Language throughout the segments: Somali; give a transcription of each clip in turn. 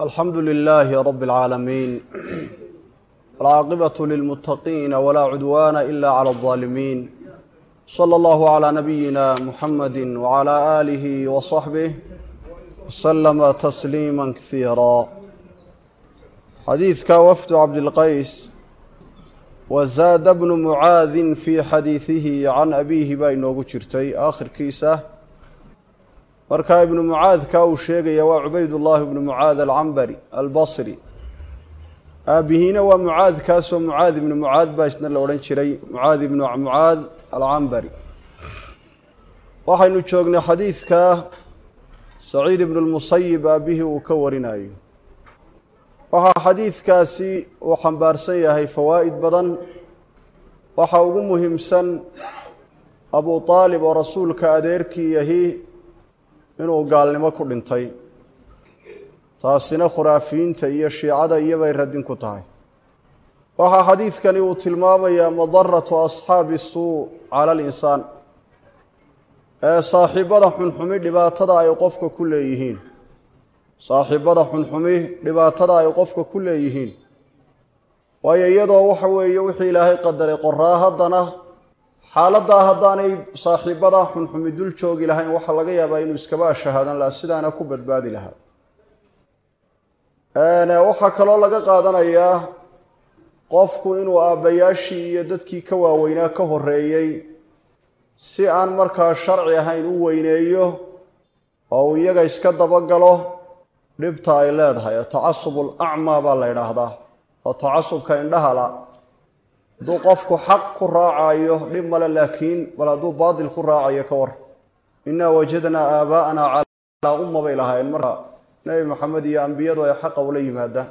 الحمد لله رب العالمين العاقبة للمتقين ولا عدوان إلا على الظالمين صلى الله على نبينا محمد وعلى آله وصحبه وسلم تسليما كثيرا. حديث وفد عبد القيس وزاد ابن معاذ في حديثه عن أبيه بينه جرتي آخر كيسة marka ibn Muaadh ka uu sheegay waa Ubaydullah ibn Muaadh al-Anbari al-Basri abihina waa Muaadh kaasoo Muaadh ibn Muaadh baa isna la oran jiray Muaadh ibn Muaadh al-Anbari. waxaynu joognay xadiiska Sa'id ibn al-Musayyib abihi uu ka warinayo. waxa xadiiskaasi uu xambaarsan yahay fawaa'id badan. waxa ugu muhiimsan Abu Talib oo rasuulka adeerkii yahay inuu gaalnimo ku dhintay, taasina khuraafiinta iyo shiicada iyabay radin ku tahay. waxa xadiidkani uu tilmaamayaa madarratu asxaabi suu cala al-insaan, saaxiibada xunxumi dhibaatada ay qofka ku leeyihiin. saaxiibada xunxumi dhibaatada ay qofka ku leeyihiin waayo iyadoo waxa weeye wixii Ilaahay qadaray qoraa haddana xaaladda haddaanay saaxiibada xunxumi dul joogi lahayn waxa laga yaabaa inuu iskaba shahaadan la sidaana ku badbaadi lahaa. waxa kaloo laga qaadanayaa qofku inuu aabayaashii iyo dadkii ka waaweynaa ka horeeyay si aan markaa sharci ahayn u weyneeyo oo iyaga iska dabagalo dhibta ay leedahay. tacasubul a'ma baa la yiraahdaa oo tacasubka indhaha la duu qofku xaq ku raacayo dhib male, laakiin bal hadduu baadil ku raacayo ka war. inna wajadna aabaa'ana ala umma bay lahayn marka nabi maxamed iyo ambiyadu ay xaq u la yimaadaan.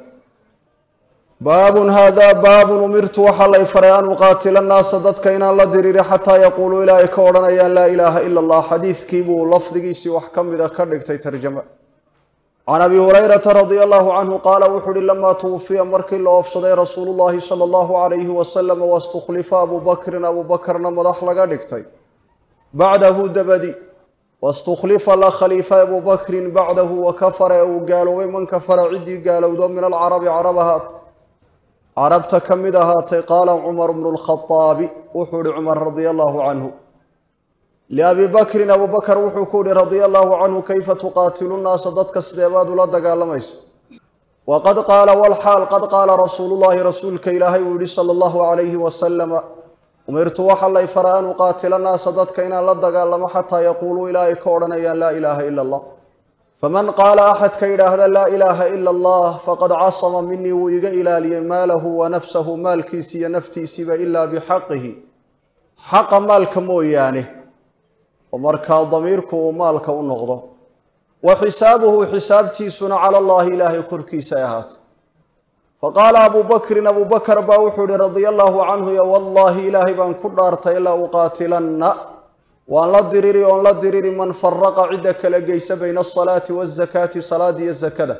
baabun hada baabun umirtu waxa la faray an uqaatila an-naas dadka inaan la diriri xataa yaqulu ilaahay ka odhanayaan laa ilaaha ila allah. xadiidkii buu lafdigiisii wax ka mida ka dhigtay tarjama. عن أبي هريرة رضي الله عنه قال وحر لما توفي مركي الله أفصدي رسول الله صلى الله عليه وسلم واستخلف أبو بكر مدح لغا بعده دبدي واستخلف الله خليفة أبو بكر بعده وكفر وقالوا من كفر عدي قالوا دون من العرب عربهات عربت كمدهات. قال عمر بن الخطاب وحر عمر رضي الله عنه لأبي بكر أبو بكر وحكوري رضي الله عنه كيف تقاتل الناس ضدك السديباد لا دقالميس. وقد قال والحال قد قال رسول الله رسولك إلهي صلى الله عليه وسلم أمرت وحل فرا أن أقاتل الناس ضدك إن لا دقالم حتى يقولوا إلهي كورنا يا لا إله إلا الله. فمن قال أحد كيدا هذا لا إله إلا الله فقد عصم مني ويجا إلى لي ماله ونفسه مالكي سي نفتي سيب إلا بحقه حق مالك مويانه ومركا ضميرك ومالك ونغضه وحسابه حسابتي سنة على الله إلهي كركي سيهات. فقال أبو بكر باوحر رضي الله عنه يا والله إلهي بان كدارت إلا أقاتلن وأن لا دريري من فرق عدك لقيس بين الصلاة والزكاة صلاة الزكاة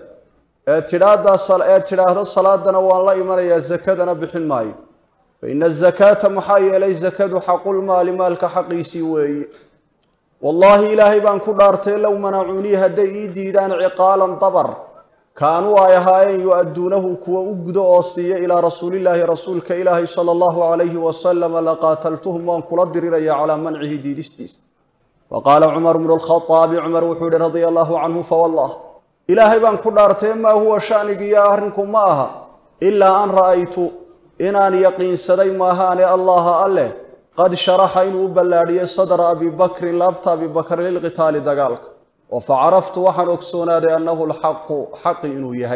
اعتراض الصلاة وأن لا إيمان يا الزكاة بحل ماي. فإن الزكاة محايا لي زكاة حق المال مالك حقيسي وي. والله إلهي بان كدارتي لو منعوني هدي ديدان عقالا طبر كانوا آيهاين يؤدونه كوا أقدو أوصية إلى رسول الله رسولك إلهي صلى الله عليه وسلم لقاتلتهم وان كلدر لي على منعه ديدستيس. فقال عمر بن الخطاب عمر وحود رضي الله عنه فوالله إلهي بان كدارتي ما هو شأنك يا أهرنكم معها إلا أن رأيت إنان يقين سدي ماهاني الله أله قد شرح إنه بلاري صدر أبي بكر لابت أبي بكر للقتال دقالك وفعرفت وحن أكسونا لأنه الحق حق إنه يهي.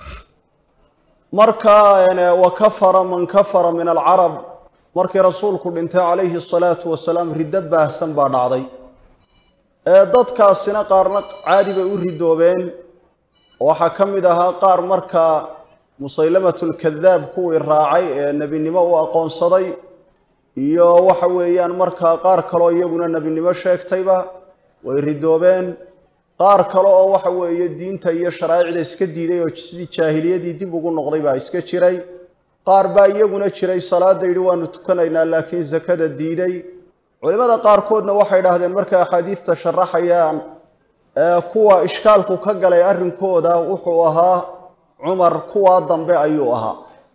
مركا يعني وكفر من كفر من العرب مركا رسولك انتهى عليه الصلاة والسلام ردد بأحسن بعد عضي ضدك السنة قارنق عادي بأردو بين وحكم دها قار مركا مسيلمة الكذاب كو الراعي النبي النمو أقون صدي iyo waxa weeyaan marka qaar kale oo iyaguna nabinimo sheegtayba way ridoobeen. qaar kale oo waxa weeye diinta iyo sharaa'icda iska diiday oo sidii jaahiliyadii dib ugu noqday baa iska jiray. qaar baa iyaguna jiray salaada yiri waanu tukanaynaa laakiin zakada diiday. culimada qaar koodna waxay yiraahdeen marka axaadiista sharaxayaan kuwa ishkaalku ka galay arrinkooda wuxuu ahaa عمر كوا ضمبي أيوها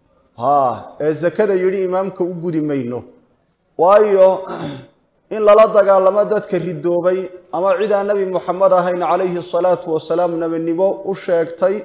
zakada yiri imaamka u gudi mayno waayo in lala dagaalamo dadka ridoobay ama cida nabi Muhammad ahayn alayhi salatu wasalaam nabinimo u sheegtay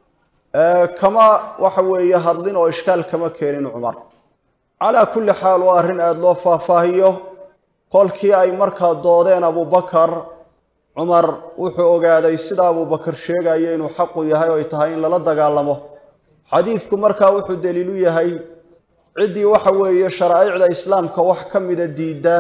kama waxa weeye hadlin oo ishkaal kama keenin Umar ala kulli xaal waa arin aad loo faahfaahiyo qolkii ay markaa doodeen Abu Bakar Umar wuxuu ogaaday sida Abu Bakar sheegay inuu xaq u yahay oo ay tahay in lala dagaalamo xadiisku markaa wuxuu daliil u yahay cidii waxa weeye sharaa'icda islaamka wax kamida diida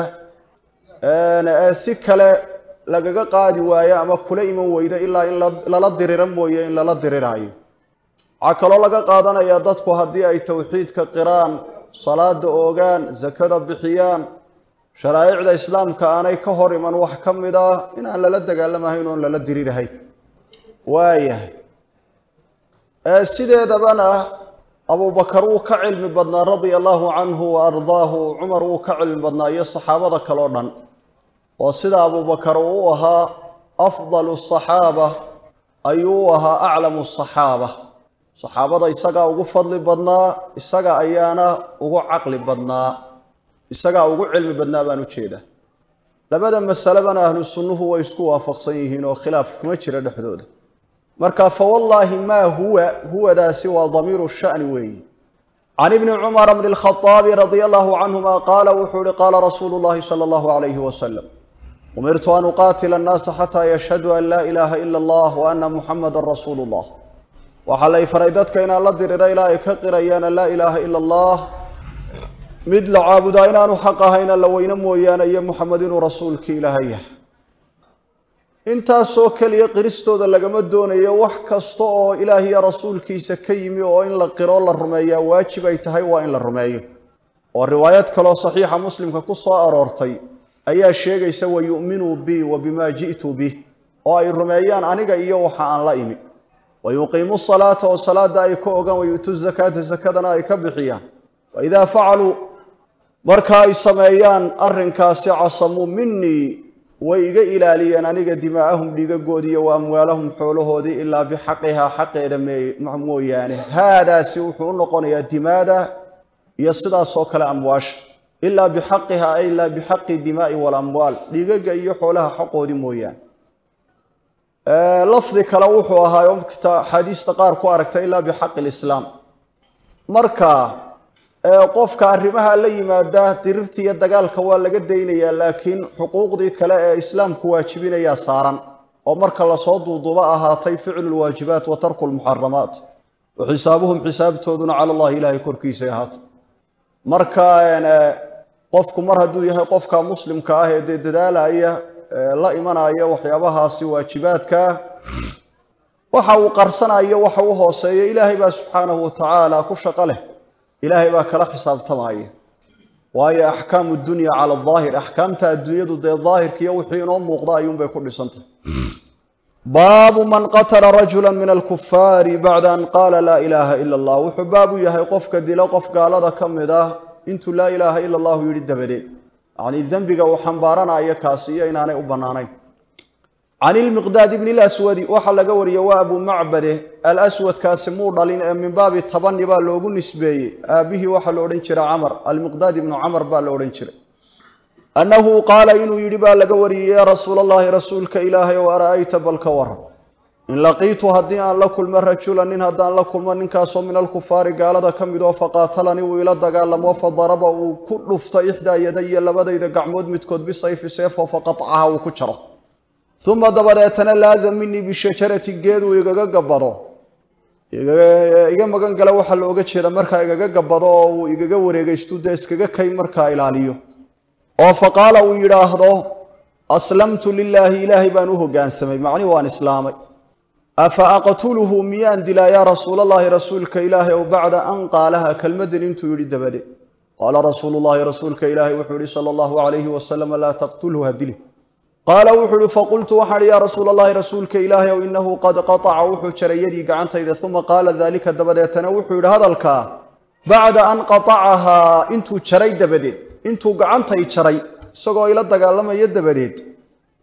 si kale lagaga qaadi waayo ama kula iman weyda ilaa in lala diriran mooye in lala diriraayo akalo laga qaadanaya dadku hadii ay tawxiidka qiraan salaada oogaan zakada bixiyaan sharaa'icda islaamka aanay ka hor iman wax kamida in aan lala dagaalamahayn oo lala dirirahay waayahay sideedabana Abu Bakar uu ka cilmi badnaa radiyallahu anhu wa ardaahu Umar uu ka cilmi badnaa iyo saxaabada kale oo dhan oo sida Abu Bakar uu ahaa afdalu saxaaba ayuu ahaa a'lamu saxaaba saxaabada isaga ugu fadli badnaa isaga ayaana ugu aqli badnaa isaga ugu cilmi badnaa baan u jeedaa labada masalabana ahlu sunnuhu way isku waafaqsan yihiin oo khilaaf kuma jira dhexdooda marka fa wallahi ma huwa daasi wa dhamiru sha'n way an ibn umar ibn al-khattab radiyallahu anhuma qala wuxuu qala rasulullah sallallahu alayhi wa sallam umirtu an uqatila an-nas hatta yashhadu an la ilaha illa allah wa anna muhammadar rasulullah wa halay faraydadka ina la dirira ilaahay ka qirayana la ilaha illa allah mid la caabudo inaanu xaq ahayn la weyna mooyaan iyo muhammadinu rasuulka ilaahay intaasoo kaliya qiristooda lagama doonayo wax kasta oo ilaahay iyo rasuulkiisa ka yimi oo in la qiro la rumeeyo waajib ay tahay waa in la rumeeyo oo riwaayad kale oo saxiixa muslimka ku soo aroortay ayaa sheegaysa wa yu'minu bi wa bima ji'tu bi oo ay rumeeyaan aniga iyo waxa aan la imi wa yuqiimu salaata oo salaada ay ka ogaan wa yutu zakata zakadana ay ka bixiyaan wa idha fa'alu marka ay sameeyaan arrinkaasi casamu minni وإيجا إلى أنيجا دماءهم ليجا جودية وأموالهم حولهودي إلا بحقها حق معمو يعني هذا سوح نقني الدماء يصدى صوك الأمواش إلا بحقها إلا بحق الدماء والأموال ليجا جاي حولها حقه دمويان لفظ كلوحها يوم حديث تقار كواركتا إلا بحق الإسلام مركا qofka arrimaha la yimaada dirirtiya dagaalka waa laga deynaya laakiin xuquuqdii kale ee islaamku waajibinaya saaran oo marka la soo duuduba ahaatay ficil waajibaat wa tarkul muharramaat wa xisaabuhum xisaabtooduna cala allah ilaahi korkiisa ahaat marka qofku mar haduu yahay qofka muslimka ah ee dadaalaya la imanaya waxyaabahaasi waajibaadka waxa uu qarsanayo waxa uu hooseeyo ilaahay baa subhanahu wa ta'ala ku shaqo leh إلهي باكلا حساب تماية وهي أحكام الدنيا على الظاهر أحكام الدنيا ضد الظاهر كي يوحين مقضى يوم بكل سنة باب من قتل رجلا من الكفار بعد أن قال لا إله إلا الله وحباب يهيقفك دلقف قال هذا كم ذا انتو لا إله إلا الله يريد بدي يعني الذنب وحنبارنا أيكاسية إن أنا أبناني عن المقداد بن الأسود وحل قوري وابو معبده الأسود كاسمور لين من باب التبني باللوغو نسبي أبيه وحل أورنشر عمر المقداد بن عمر بالأورنشر أنه قال إنه يريبا لقوري يا رسول الله رسولك إلهي وأرأيت بالكور إن لقيت هدي أن لكل مرة شولا إن هدان لكل من كاسو من الكفار قال هذا كم يدو فقاتلني ويلد قال لما فضربه وكل فتا إحدى يدي لبدا إذا قعمود متكود بسيف سيفه فقطعها وكشره ثم دبرتنا لازم مني بالشجرة الجيد ويجا قبضه يجا مكان قال وحل وجه هذا مركا يجا قبضه ويجا وريجا استودس كجا كي مركا إلاليو أو فقال ويراهضه أسلمت لله إلهي بانوه جان سمي معني وان إسلامي أفأقتله ميان دلا يا رسول الله رسولك إلهي وبعد أن قالها كلمة انت يريد بدي قال رسول الله رسولك إلهي وحوري صلى الله عليه وسلم لا تقتله هدله قال وحول فقلت وحل يا رسول الله رسولك إلهي وإنه قد قطع وحو شري يدي قعنت إذا ثم قال ذلك الدبدي تنوحول هذا الكا بعد أن قطعها انتو شري دبديد انتو قعنت شري سقوا إلى الدقال يدبديد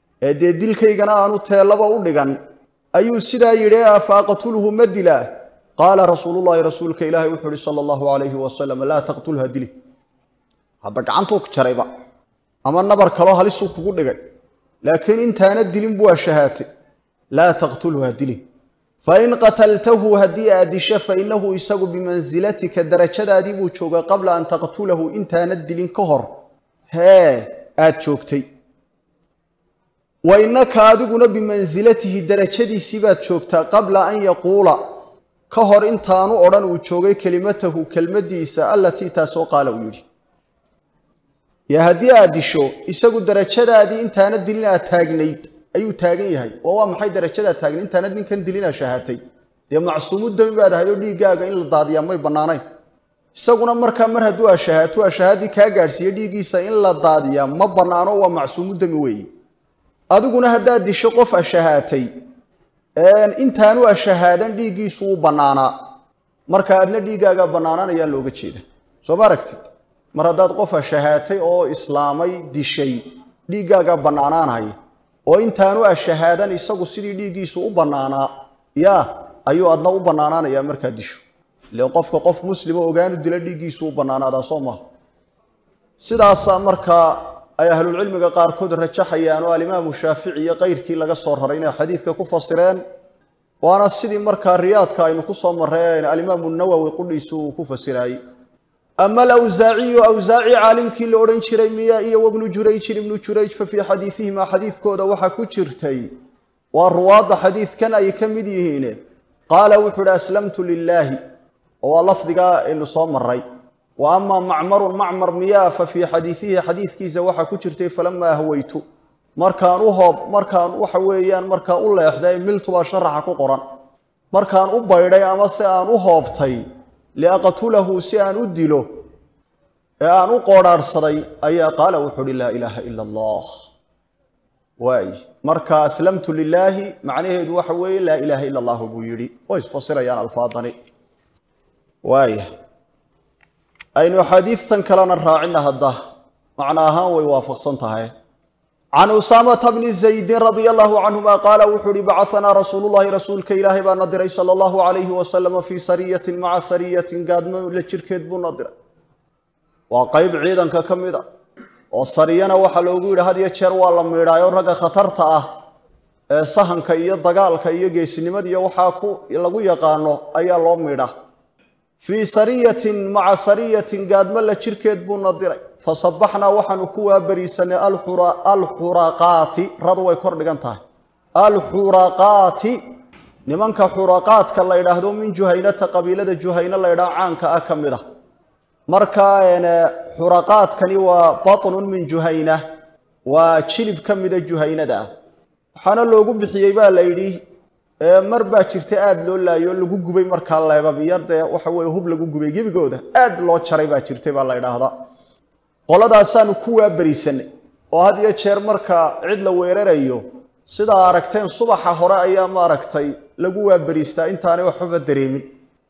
ديل كي قناانو تيلبا ودقان أيو سيدا يريا فاقتله مدلا قال رسول الله رسولك إلهي وحده صلى الله عليه وسلم لا تقتلها دلي هذا عنتك شريبا أما النبر كلاه لسه تقول لك لكن انت أنا الدلين بوا شهاتي لا تقتلها دلي فإن قتلته هدي أدشة فإنه يساق بمنزلتك درجة أدي بوشوغا قبل أن تقتله انت أنا الدلين كهر ها أتشوكتي وإنك أدقنا بمنزلته درجة دي سيبات شوكتا قبل أن يقول كهر انتانو أران وشوغي كلمته كلمة ديسا التي تاسو قال ويلي يا هدي أدشو يساقو درجة أدي انتانا الدلين أتاقنيد أيو تاقني هاي وهو محاي درجة أتاقني انتانا الدلين كان دلين شهاتي دي معصوم الدم بعد هايو لي قاقا إلا الضادي أمي بناني يساقونا مركا مرها دوا شهاتوا شهادي كاقارسي يدي قيسا إلا الضادي أمي بنانو ومعصوم الدم وي أدقنا هدا أدشو قف الشهاتي intaanu ashahaadan dhiigiisu u banaana marka adna dhiigaaga banaanana ayaa looga jeeda soo baaragtid mar hadaad qof ashahaatay oo islaamay dishay dhiigaaga banaanaanay oo intaanu ashahaadan isagu sidii dhiigiisu u banaana ayuu adna u banaanaanaya marka disho lee qofka qof muslim oo ogaanu dila dhiigiisu u banaanaada Soomaa sidaas marka ay ahlul cilmiga qaar kood rajaxayaan oo Imam Shaafici iyo qeyrkii laga soo raray inay xadiiska ku fasireen waana sidii marka riyaadka aynu ku soo mareen Imam an-Nawawi qudhiisu ku fasiray amma al-Awzaa'i caalimkii la oran jiray miya iyo ibn Jurayj fa fi xadiithihima xadiiskooda waxa ku jirtay waa ruwaada xadiiskan ay kamid yihiin qaala wuxuu aslamtu lillahi oo lafdiga inuu soo maray وأما معمر مياه ففي حديثه حديث كيزا وحا كجرتي فلما هويت مركان وحويان مركان الله يحداي ملت وشرح كقران مركان أبايداي أما سيان أهوبتي لأقتله سيان أدله أن أقرار صدي أي قال وحول لا إله إلا الله واي مركا أسلمت لله معنيه دوحوي لا إله إلا الله بويري ويس فصل يان الفاضني واي أين حديثا كلنا الراعنا هذا معناها ويوافق صنتها عن أسامة بن زيد رضي الله عنهما قال وحري بعثنا رسول الله رسولك إلهي بنادري صلى الله عليه وسلم في سرية مع سرية قادمة لشركة بنادرة وقيب عيدا ككمدا والسرية وحلوغو هذه الشر والله ميرايو رجا خطرتها صهن كي الضجال كي جيس نمدي وحاكو يلقو يقانو أي الله ميرا في سرية مع سرية قادمة لشركة بنادرة فصبحنا وحن كوا بريسنا الحراقات رضوا يكرر لجنتها الحراقات نمانك حراقات كلا يلاهدون من جهينة قبيلة جهينة لا يدع عنك أكمله مركا حراقات كني وبطن من جهينة وشلب كمده جهينة ده حنا لو جب حيبا ليدي مربع شرتاد لولا يقول جوجبي مركا الله يبى بيرد وحوي هوب لجوجبي جيب جوده أد لو شريبا شرتي بالله يلاهدا qolada asaan ku bariisanay oo had iyo jeer marka cid la weerarayo sida aragteen subaxa hore ayaa ma aragtay lagu bariistaa intaanay waxba dareemin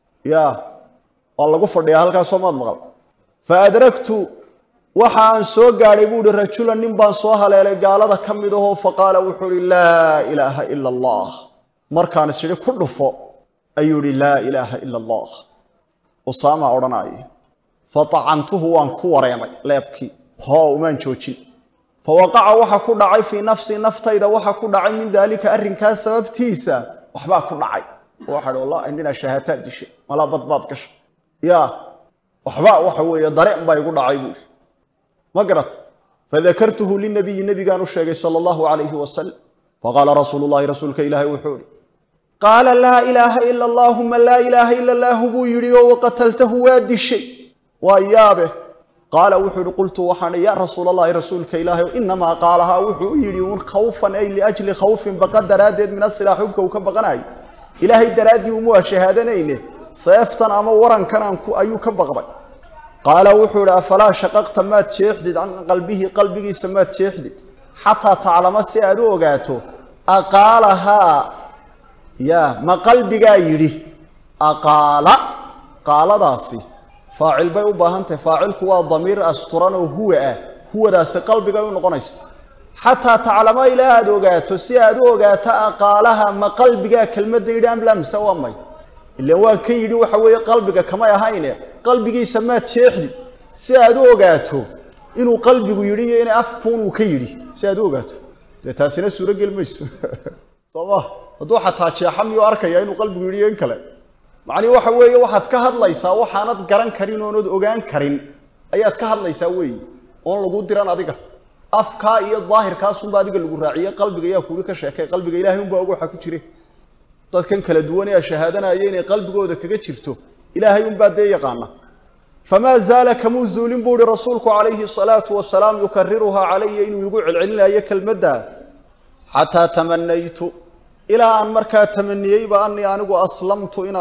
oo lagu fadhiya halkaas soo maqal fa adraktu waxaan soo gaaray buu rajulan nin baan soo haleelay gaalada kamid ah oo faqala wuxuu la ilaaha illa allah markaan sidii ku dhufo ayuu la ilaaha illa allah Usaama oranay فطعنته وان كوريمي لابكي هو ومان جوجين فوقع وحا كدعي في نفسي نفتيدا وحا كدعي من ذلك ارنكا سببتيسا وحبا كدعي وحد والله عندنا شهادات دشي ولا بضبط كش وحبا وحوي ضريق باي كدعي ما قرت فذكرته للنبي النبي كانوا الشيخ صلى الله عليه وسلم فقال رسول الله رسولك إلهي وحوري قال لا إله إلا الله ما لا إله إلا الله بو يري وقتلته وادي الشيء ويابه قال وحد قلت وحنا يا رسول الله رسولك إلهي إنما قالها وحو يريون خوفا أي لأجل خوف بقدر رادد من السلاح وكبقناي إلهي درادي وموه شهادنين صيفتا أما وران كان أيو كبقضي قال وحد أفلا شققت ما تشيحدد عن قلبه سمات تشيحدد حتى تعلم السيادو وقاته أقالها ما قلبك يري قال داسي فاعل بي وباهنت فاعلك ضمير أسطران هو داس قلبك ونقنيس حتى تعلم إلى أدوغات وسيادوغات أقالها ما قلبك كلمة ديدان بلا مسوامي إلا وان كيدي وحوي قلبك كما يهينه قلبك سمات شيخدي سيادو قاتو إنه قلبك يري إن أفكون وكيدي سيادو قاتو لتاسنا سورة المس صباح هذو حتى شيحم ياركيا إنه قلبك يري إنكله معني وحوي واحد كهر ليس وحنات قرن كرين ونود أوجان كرين أيات كهر ليس وي أون لقود دران أديك أفكا إيه الظاهر كاسون بعدك الجراعية قلبك يا كورك شاكي قلبك إلهي بقى حكوا شري طاد كان كلا دواني شهادنا أيين قلبك وده كجشرته إلهي بعد يقانا فما زال كموزول بور رسولك عليه الصلاة والسلام يكررها علي إنه يقول العلم أيك المدة حتى تمنيت إلى أن مركا تمنيي بأني أنا أسلمت إن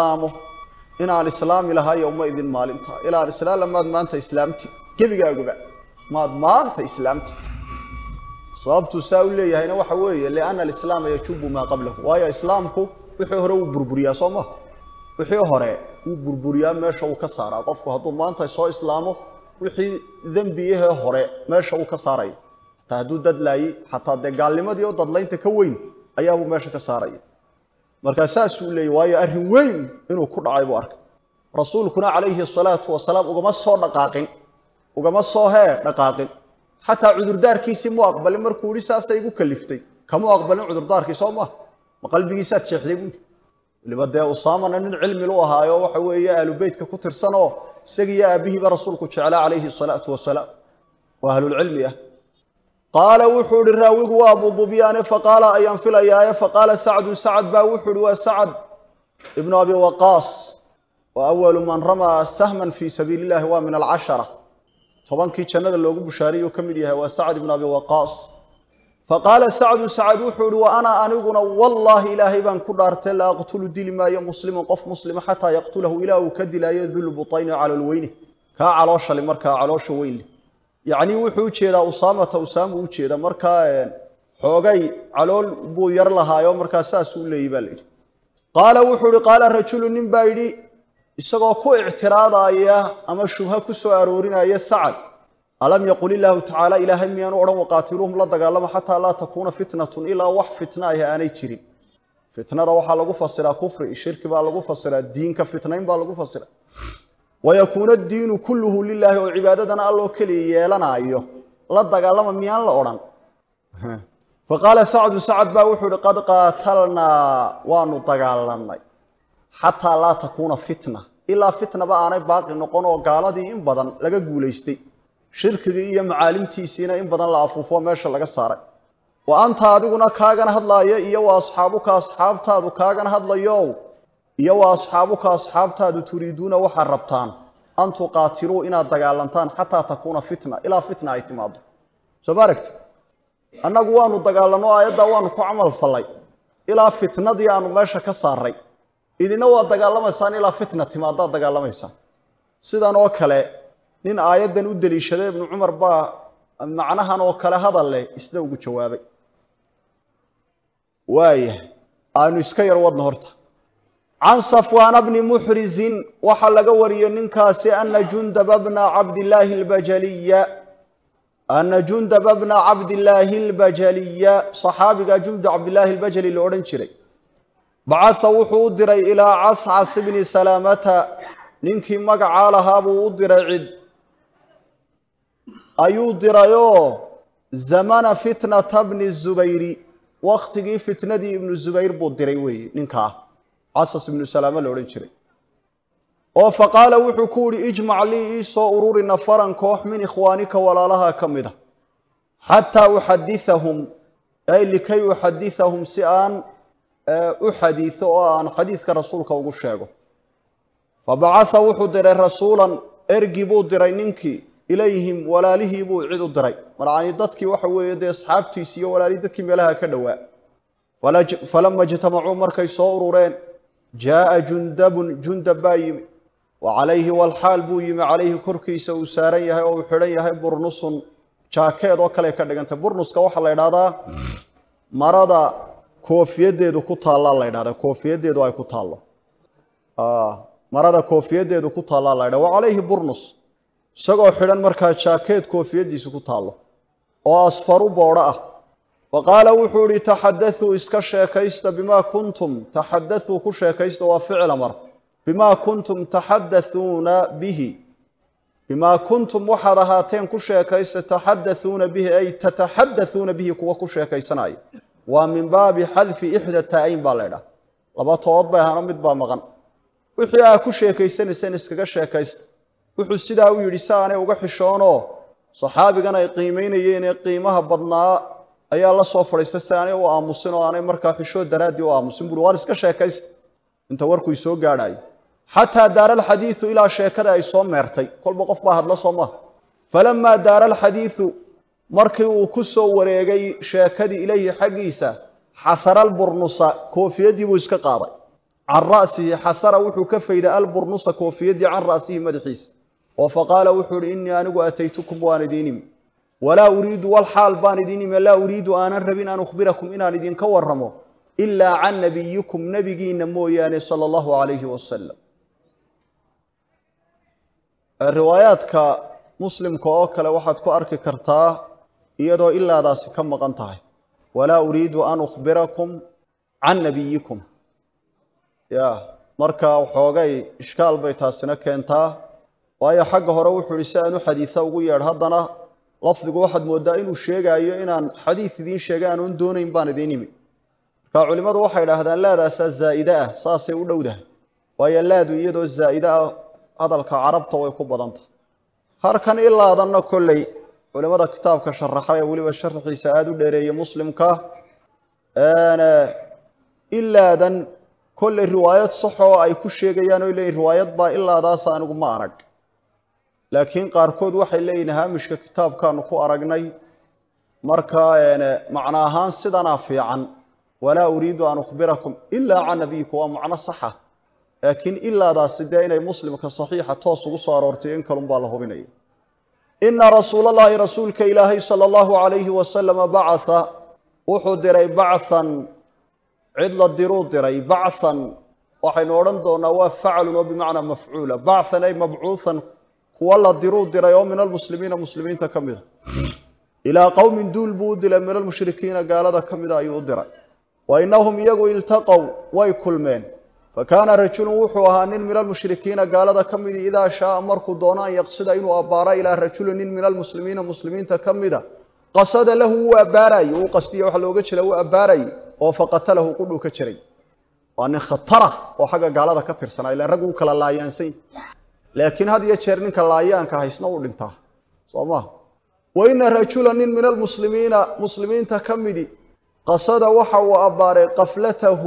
الإسلام لها يومئذ مالنتها إلى الإسلام لما ما أنت إسلامتي كيف يقول ما أنت إسلامتي صابت ساولي هنا وحوي لأن الإسلام يشوب ما قبله ويا إسلامك وحيهره بربريا صمه وحيهره بربريا ما شو كسر قفك هذا ما أنت صا إسلامه وحي ذنبيه هره ما شو كسري تهدد لاي حتى دجال لما ديو ضلين تكوين أيام ما شو كسري مركز ساولي ويا أرهوين إنه كل عيب أرك رسولكنا عليه الصلاة والسلام وجمع صار دقائق وجمع صاها دقائق حتى عذر دار كيسي مو أقبل مركوري ساسة يقول كلفتي كم أقبل عذر دار كيسي ما قلبي سات شيخ يقول اللي بدأ أصامة أن العلم لوها يا وحوية أهل بيتك كتر سنة سقي أبيه برسولك تعالى عليه الصلاة والسلام وأهل العلم قال وحود الراوي وأبو ظبيان فقال أيام في الأياية فقال سعد باوحود وسعد ابن أبي وقاص وأول من رمى سهما في سبيل الله هو من العشرة طبعا كي كان هذا اللي بشاري وكملها وسعد بن أبي وقاص فقال سعد وحود وأنا أنقنا والله إلهي بان كدارت لا أقتل دي لما يا مسلم قف مسلم حتى يقتله إله وكد لا يذل بطين على الوين كعلاش لمركا علاش وين يعني وحود كذا أسامة وكذا مركا حوجي علول بو يرلها يوم مركا ساس ولا يبالي قال وحود قال الرجل نبايدي isagoo ku ictiraadaya ama shubha ku soo aroorinaya Sa'ad alam yaqul illahu ta'ala ilaahay miyaan oran waqaatiluhum la dagaalama hatta la takuna fitnatun ila wax fitnaaha aanay jirin fitnada waxa lagu fasiraa kufri shirki baa lagu fasiraa diinka fitnayn baa lagu fasiraa wayakuna ad-diinu kulluhu lillahi wa ibadadana allo kaliya yeelanayo la dagaalama miyaan la oran faqala Sa'ad baa wuxuu qad qaatalna waanu dagaalanay حتى لا تكون فتنة إلا فتنة بقى أنا باقي نقول وقالدي إن بدن لقى جوليستي شركة هي معالمتي سينا إن بدن لا أفوفوا ماشى لقى صار وأنت هذونا كاجن هذلا يا وأصحابك أصحاب تادو كاجن هذلا يا وأصحابك أصحاب تادو تريدون وحربتان أن تقاتلوا إن الدجالنتان حتى تكون فتنة إلى فتنة اعتماد سباركت أنا جوان الدجالنوا أيضا وان كعمل فلي إلى فتنة دي أنا ماشى كساري idina waa dagaalamaysan ila fitna timaada dagaalamaysan sidan oo kale nin aayadan u daliishaday ibn Umar ba macnahan oo kale hadal leh isna ugu jawaabay waaya aanu iska yar wadna horta an Safwan ibn Muhriz waxa laga wariyay ninkaasi anna Jundab ibn Abdullah al-Bajaliya saxaabiga Jundab Abdullah al-Bajali loo oran jiray بعث وحود دري إلى عصعص بن سلامة ننكي مقع لها بود دري أيو دريو زمان فتنة ابن الزبير وقت جي فتنة دي ابن الزبير بود دريوي ننكا عصعص بن سلامة لورنشري فقال وحكوري اجمع لي إيسو أرور نفرا كوح من إخوانك ولا لها كمدة حتى أحدثهم أي لكي أحدثهم سئان أحاديث عن حديث رسولك وقشاقه فبعث وحدر رسولا ارجبوا درينك إليهم ولا له بوعدوا دري مرعني ضدك وحوي يدي أصحابتي سي ولا لدك ملها كدواء فلما اجتمعوا مركي صورورين جاء جندب بايم وعليه والحال بويم عليه كركيس وساريه أو حريه برنص جاكيد وكله كدغنت برنص كوحا ليرادا مرضى كوفيديدو ku taala la yiraahdo koofiyadeedu ay ku taalo marada koofiyadeedu ku taala la yiraahdo walayhi burnus isagoo xiran marka jaakeed koofiyadiisu ku taalo oo asfaru boora ah وقال وحوري تحدثوا إسكشيكيست بما كنتم تحدثوا كشيكيست وفعل أمر بما كنتم تحدثون به بما كنتم وحرهاتين كشيكيست تحدثون به أي تتحدثون به كشيكيسناي ومن باب حذف إحدى التائين بالله لما توضبها نمد بامغن وحيا كشيكيسن سنسكشيكيست وحو سيدا ويرسانه وحشونه صحابي كان يقيمين قيمها بدنا ayaa la soo fariistay oo aamusin oo aanay markaa xisho daraadi oo aamusin buu war iska sheekayst inta warku soo gaadhay hatta daar al hadith ila sheekada ay soo meertay kolba qof baa hadla soo ma falamma daar al hadith markii uu ku soo wareegay sheekadii ilayhi xaqiisa xasara al burnusa koofiyadii buu iska qaaday aan raasi xasara wuxuu ka fayday al burnusa koofiyadii aan raasi madaxiis oo faqala wuxuu inni anigu ataytukum waanidinimi ولا أريد والحال بانديني ما لا أريد أن أربين أن أخبركم إن أردين كورمو إلا عن نبيكم نبيين موياني صلى الله عليه وسلم الروايات كمسلم كأوكل واحد كأرك كرتاه يدو إلا داس كم قنطه ولا أريد أن أخبركم عن نبيكم يا مركا وحوغي إشكال بيتاسنا كنتا وأي حقه روح لسان حديثه وير هضنا لفظ واحد مودائن وشيء إن حديث دين شيء أن دون إنبان دينيمي كعلماء واحد هذا لا ده الزائدة صاصي ولوده ويا لا ده يدو الزائدة هذا الكعرب طوي كبضنت هركن إلا ظن كل علماء كتاب كشرحه يقولي والشرح سعاد ودري مسلم أنا إلا ذن كل الروايات صحوا أي كل شيء يعني إلا الروايات با إلا ذا صانق ما أرق لكن قاركود وحي لينها مش كتاب كانوا كو أرقني مركا يعني معناها سدنا في عن ولا أريد أن أخبركم إلا عن نبيكم ومعنى الصحة لكن إلا ذا سدين مسلم كصحيحة توصل صارورتين كلام بالله بني إن رسول الله رسولك إلهي صلى الله عليه وسلم بعث وحضر بعثا عدل الدرود دري بعثا وحين ورندونا وفعل بمعنى مفعول بعثا أي مبعوثا والله الدرود دري يوم من المسلمين مسلمين تكمل إلى قوم دول بود من المشركين قال هذا كمل أيودر وإنهم يجوا التقوا ويكل من فكان رجل وحوها من المشركين قال هذا كمل إذا شاء أمرك دونا يقصد إنه أبارا إلى رجل من المسلمين مسلمين تكمل قصد له أباري وقصدي وحلوقش له أباري وفقتله كله كشري وأن خطره وحاجة قال هذا كثير سنة إلى رجل كلا لا ينسي لكن هذا يشرن كلايان كهيسنا ولنتها صوما وإن رجلا من المسلمين مسلمين تكمدي قصد وحو أبار قفلته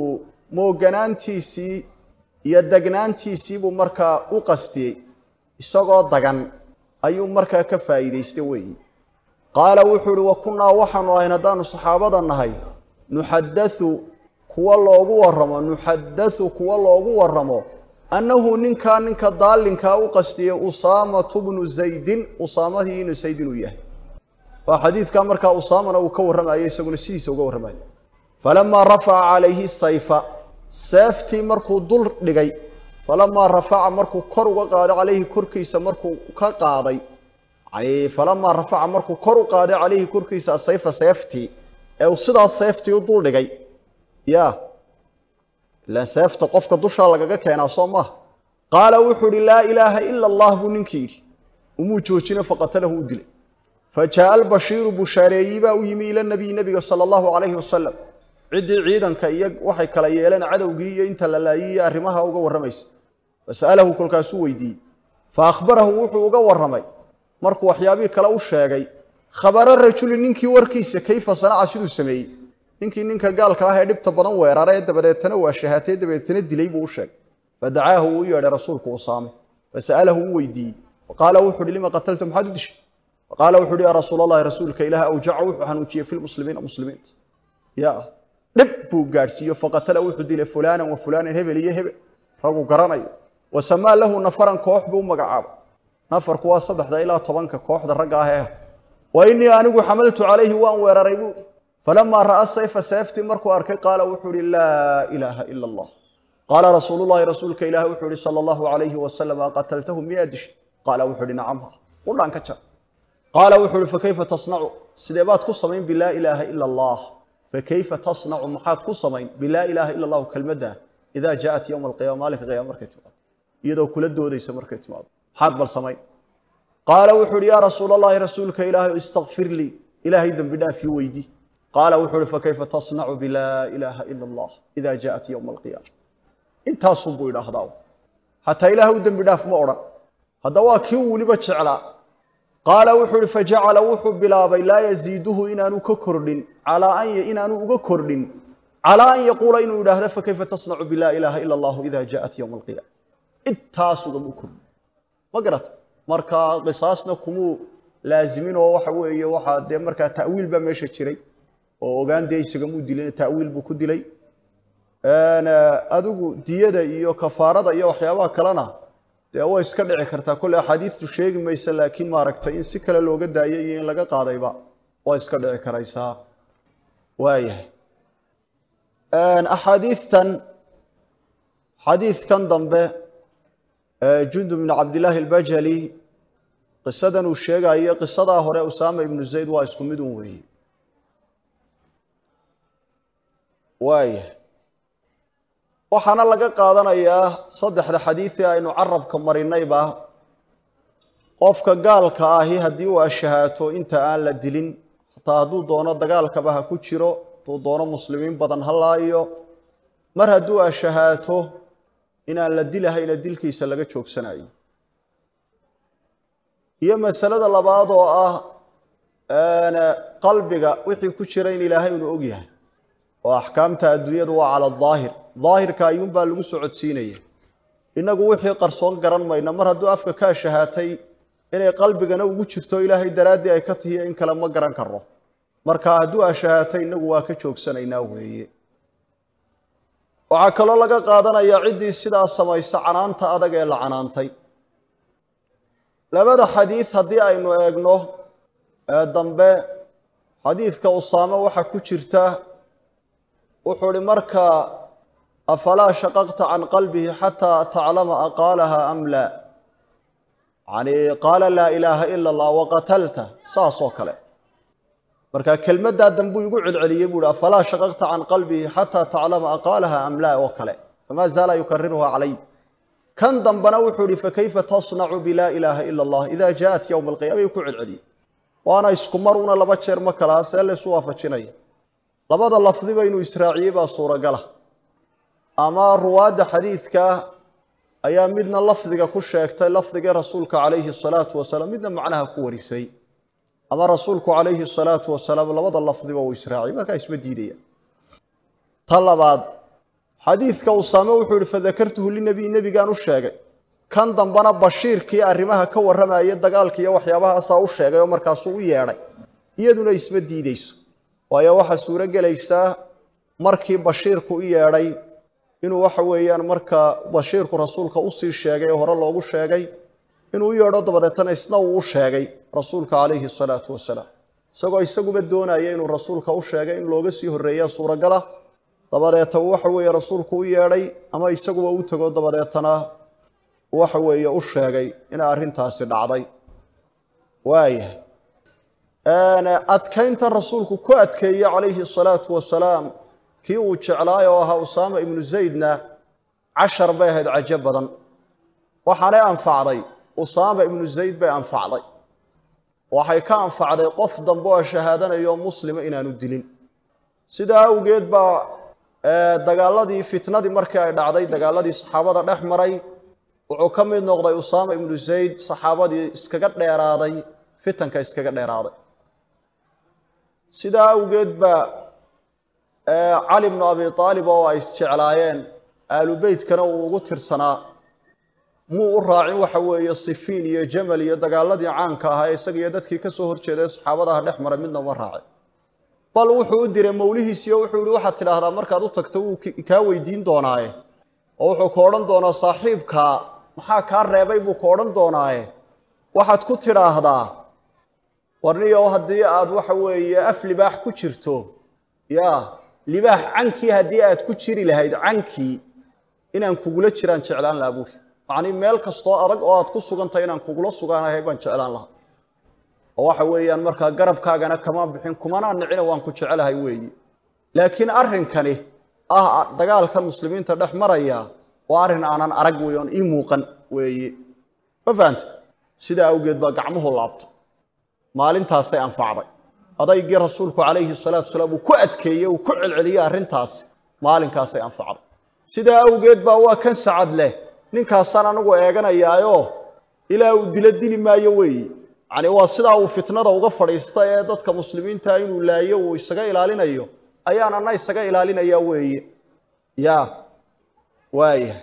موجنانتيسي يدجنانتيسي بمركا وقستي الصغار دجن أي مركا كفايد يستوي قال وحول وكنا وحن وين دان صحابة النهي نحدث كوا الله ورمو نحدث كوا الله ورمو أنه ننكا ضالنكا وقستي أسامة بن زيد أسامة بن زيد وياه وحديث كامركا أسامة وكورم أي سجن سيس وكورم أي فلما رفع عليه السيف سافتي مركو ضل لجي فلما رفع مركو كر وقاد عليه كركيس مركو كقاضي عليه فلما رفع مركو كر وقاد عليه كركيس السيف سافتي أو صدا سافتي وضل لجي يا لا سيفت قفك دوشا لغا كينا صوما قال وحوري لا إله إلا الله بننكير وموجوجين فقتله ودل فجاء البشير بشاريبا ويميل النبي صلى الله عليه وسلم عيدا كيق وحي كلا يلان عدوغي انت للايي ارمها اوغا ورميس فسأله كل كاسو ويدي فأخبره وحو اوغا ورمي مركو وحيابي كلا وشاغي خبر الرجل نينكي وركيس كيف صنع سيدو سمي نينكا قال كراهي دبت بدن ويراري دبدتنا وشهاتي دبدتنا ديلي بو شيغ فدعاه ويا رسولك أسامة فسأله ويدي فقال وحد لما قتلتم حدش فقال وحد يا رسول الله رسولك إله أوجع وحنوتي في المسلمين يا دبو غارسيو فقتل وحد لفلانا وفلانا هبل هبل رغو قراني وسمى له نفرا كوخ بو مغعاب نفر كوا صدخ الى 10 كوخ رغاه واني انغو حملت عليه وان ويرريبو فلما راى السيف سيفتي مركو اركي قال وحد لا اله الا الله قال رسول الله رسولك إله وحوري صلى الله عليه وسلم قتلته ميادش قال وحوري نعم قل أنك تشر qaala wuxuu uhi fakayfa tasnacu sidee baad ku samayn bilaa ilaaha ila allah fakayfa tasnacu maxaad ku samayn bilaa ilaaha ila allahu kelmadda idaa jaaءat yowma alqiyaama maalinka qiyaama markay timaado iyadoo kula doodaysa markay timaado maxaad bal samayn qaala wuxuu uhi yaa rasuula allahi rasuulka ilaahay istakfir lii ilaahay dembi dhaaf ii weydi qaala wuxuu uhi fakayfa tasnacu bilaa ilaaha ila allah idaa jaaءat yowma alqiyaama intaasun buu idhaahdaa xataa ilaahay u dembi dhaaf ma odhan hadda waa kii weliba jeclaa qaala wuxuu uhi fajacala wuxuu bilaabay laa yaziiduhu inaanu ka kordhin inaanu uga kordhin calaa an yaquula inuu idhaahdo fakayfa tasnacu bilaa ilaaha ila allahu idaa jaaءat yowma alqiyaama intaas ugama kordhin ma garata marka qisaasna kumuu laazimin oo waxa weeye waxaa dee markaa ta'wiil baa meesha jiray oo ogaan dee isagamuu dilin ta'wiil buu ku dilay adigu diyada iyo kafaarada iyo waxyaabaha kalena dee way iska dhici kartaa kolley axaadiistu sheegi maysa laakiin maaragtay in si kale looga daayay iyo in laga qaadayba way iska dhici karaysaa waayahay xadiidkan dambe jundub ibn cabdillaahi albajali qisadan uu sheegayo qisadaa hore usaama ibnu zayd waa isku mid un weeye waayahay waxaana laga qaadanayaa saddexda xadiidii aynu carabka marinayba qofka gaalka ahi haddii uu ashahaato inta aan la dilin xataa hadduu doono dagaalkaba ha ku jiro hadduu doono muslimiin badan ha laayo mar hadduu ashahaato inaan la dilahayna dilkiisa laga joogsanayo iyo masalada labaad oo ah qalbiga wixii ku jira in ilaahay unu og yahay oo axkaamta adduunyadu waa cala daahir daahirka ayuunbaa lagu socodsiinaya innagu wixii qarsoon garan mayna mar hadduu afka ka shahaatay inay qalbigana ugu jirto ilaahay daraaddii ay ka tihiyo in kale ma garan karo marka hadduu ashahaatay innagu waa ka joogsanaynaa weeye waxaa kaloo laga qaadanayaa ciddii sidaa samaysa canaanta adag ee la canaantay labada xadiid haddii aynu eegno dambe xadiidka usaame waxaa ku jirta wuxuu uhi marka afalaa shaqaqta can qalbihi xataa taclama aqaalaha am laa yani qaala laa ilaaha ila allah waqatalta saasoo kale marka kelmaddaa dambuu igu celceliyey buu hi afalaa shaqaqta can qalbihi xataa taclama aqaalaha am laa oo kale famaa zaala yukariruha calay kan dambana wuxuu ihi fakayfa tasnacu bilaa ilaaha ila allah idaa jaaءat yowma alqiyama ayuu ku celceliyey waana isku mar una laba jeer ma kalaha see laysu waafajinaya labada lafdiba inuu israaciyey baa suuragala ama ruwaadda xadiidka ayaa midna lafdiga ku sheegtay lafdigii rasuulka calayhi الsalaatu wasalaam midna macnaha ku warisay ama rasuulku calayhi الsalaatu wasalaam labada lafdiba uu israaciyey markaa isma diidaya ta labaad xadiidka usaame wuxuu ihi fadakartuhu linabiy nebigaan u sheegay kan dambana bashiirkii arrimaha ka warramayay dagaalka iyo waxyaabahaasaa u sheegay oo markaasuu u yeedhay iyaduna isma diideyso waayo waxaa suuro gelaysaa markii bashiirku u yeedhay inuu waxa weeyaan marka bashiirku rasuulka usii sheegay oo hore loogu sheegay inuu u yeedho dabadeetana isna uu u sheegay rasuulka calayhi الsalaatu wasalaam isagoo isaguba doonaya inuu rasuulka u sheegay in looga sii horreeya suuragala dabadeeta waxa weeye rasuulku u yeedhay ama isaguba u tago dabadeetana waxa weeye u sheegay inay arrintaasi dhacday waayahay adkayntan rasuulku ku adkeeye calayhi الsalaatu wasalaam kii uu jeclaay oo ahaa usaama ibnu zaydna cashar bay ahayd cajo badan waxaanay anfacday usaama ibnu zayd bay anfacday waxay ka anfacday qof dambe oo shahaadanayo muslima inaanu dilin sidaa awgeed baa dagaaladii fitnadii markii ay dhacday dagaaladii saxaabada dhex maray wuxuu ka mid noqday usaama ibnu zayd saxaabadii iskaga dheeraaday fitanka iskaga dheeraaday sidaa awgeed baa cali bnu abi aalib oo ay isjeclaayeen aalu beytkana uu ugu tirsanaa muu u raacin waxa weeye sifiin iyo jamal iyo dagaaladii caanka ahaa ee isaga iyo dadkii ka soo horjeeday saxaabadaha dhex maray midna uma raacin bal wuxuu u diray mawlihiisiiyo wuxuu yihi waxaad tidhaahdaa markaad u tagto wuu kaa weydiin doonaaye oo wuxuu ka odhan doonaa saaxiibkaa maxaa kaa reebay buu ka odhan doonaaye waxaad ku tidhaahdaa warniyow haddii aad waxa weeye af libaax ku jirto yaa libaax cankii haddii aad ku jiri lahayd cankii inaan kugula jiraan jeclaan lahaa buuri macnii meel kastoo adag oo aad ku sugantahay inaan kugula sugaanahay baan jeclaan lahaa waxa weeyaan marka garabkaagana kama bixin kumana nicina waan ku jecelahay weeyi laakiin arrinkani dagaalka muslimiinta dhex maraya waa arrin aanan arag weeyoon ii muuqan weeyi ma fahamtay sida awgeed baa gacmuhu laabta maalintaasay anfacday adaygii rasuulku calayhi salaatu wasalaam uu ku adkeeyey uu ku celceliyey arrintaas maalinkaasay anfacday sida awgeed baa waa kan sacad leh ninkaasaan anigu eeganayaayo ilaa uu dili maayo weeyi yani waa sidaa uu fitnada uga fadhiista ee dadka muslimiinta inuu laayo uu isaga ilaalinayo ayaanana isaga ilaalinaya weeye ya waaya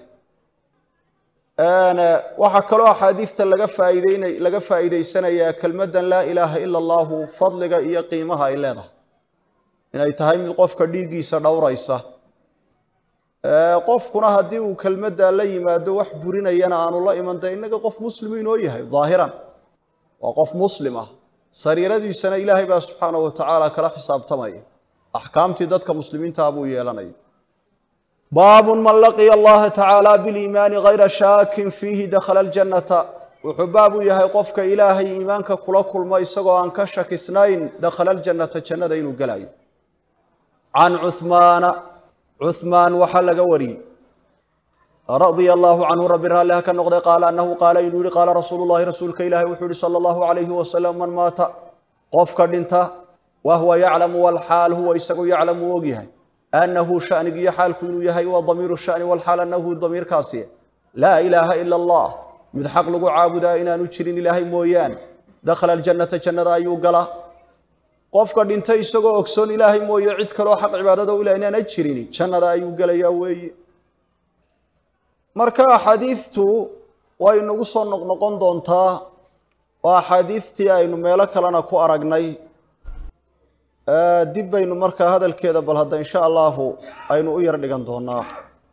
waxa kaloo axaadiista laga faa'iideysanayaa kelmaddan laa ilaaha ila allahu fadliga iyo qiimaha ay leedahay inay tahay mid qofka dhiiggiisa dhowraysa qofkuna haddii uu kelmadda la yimaado wax burinayana aanu la iman dee innaga qof muslim inoo yahay daahiran waa qof muslim ah sariiradiisana ilaahay baa subxaanahu watacaala kala xisaabtamaya axkaamtii dadka muslimiinta buu yeelanaya baabun man laqiya allaha tacaala biliimaani hayra shaakin fiihi dakhala aljannata wuxuu baab u yahay qofka ilaahay iimaanka kula kulma isagoo aan ka shakisnayn dakhala aljannata jannada inuu gelayo can cuthmaan waxaa laga wariyey radia allahu canhu rabbi raalliha ka noqday qaala annahu qaala inuu yihi qaala rasuulu llahi rasuulka ilaahay wuxuu yihi sala allahu calayhi wasalam man maata qofka dhinta wahuwa yaclamu walxaal huwa isagu yaclamu og yahay annahu shanigiyo xaalku inuu yahay waa damiiru shani walxaal annahu damiirkaasi laa ilaaha ila allah mid xaq lagu caabudaa inaanu jirin ilaahay mooyaan dakhala aljannata jannada ayuu gala qofka dhintay isagoo ogsoon ilaahay mooye cid kaloo xaq cibaadada u leh inaana jirin jannada ayuu gelayaa weeye marka axaadiistu way nagu soo noqnoqon doontaa waa axaadiistii aynu meelo kalena ku aragnay dib baynu markaa hadalkeeda bal hadda insha allahu aynu u yar dhigan doonaa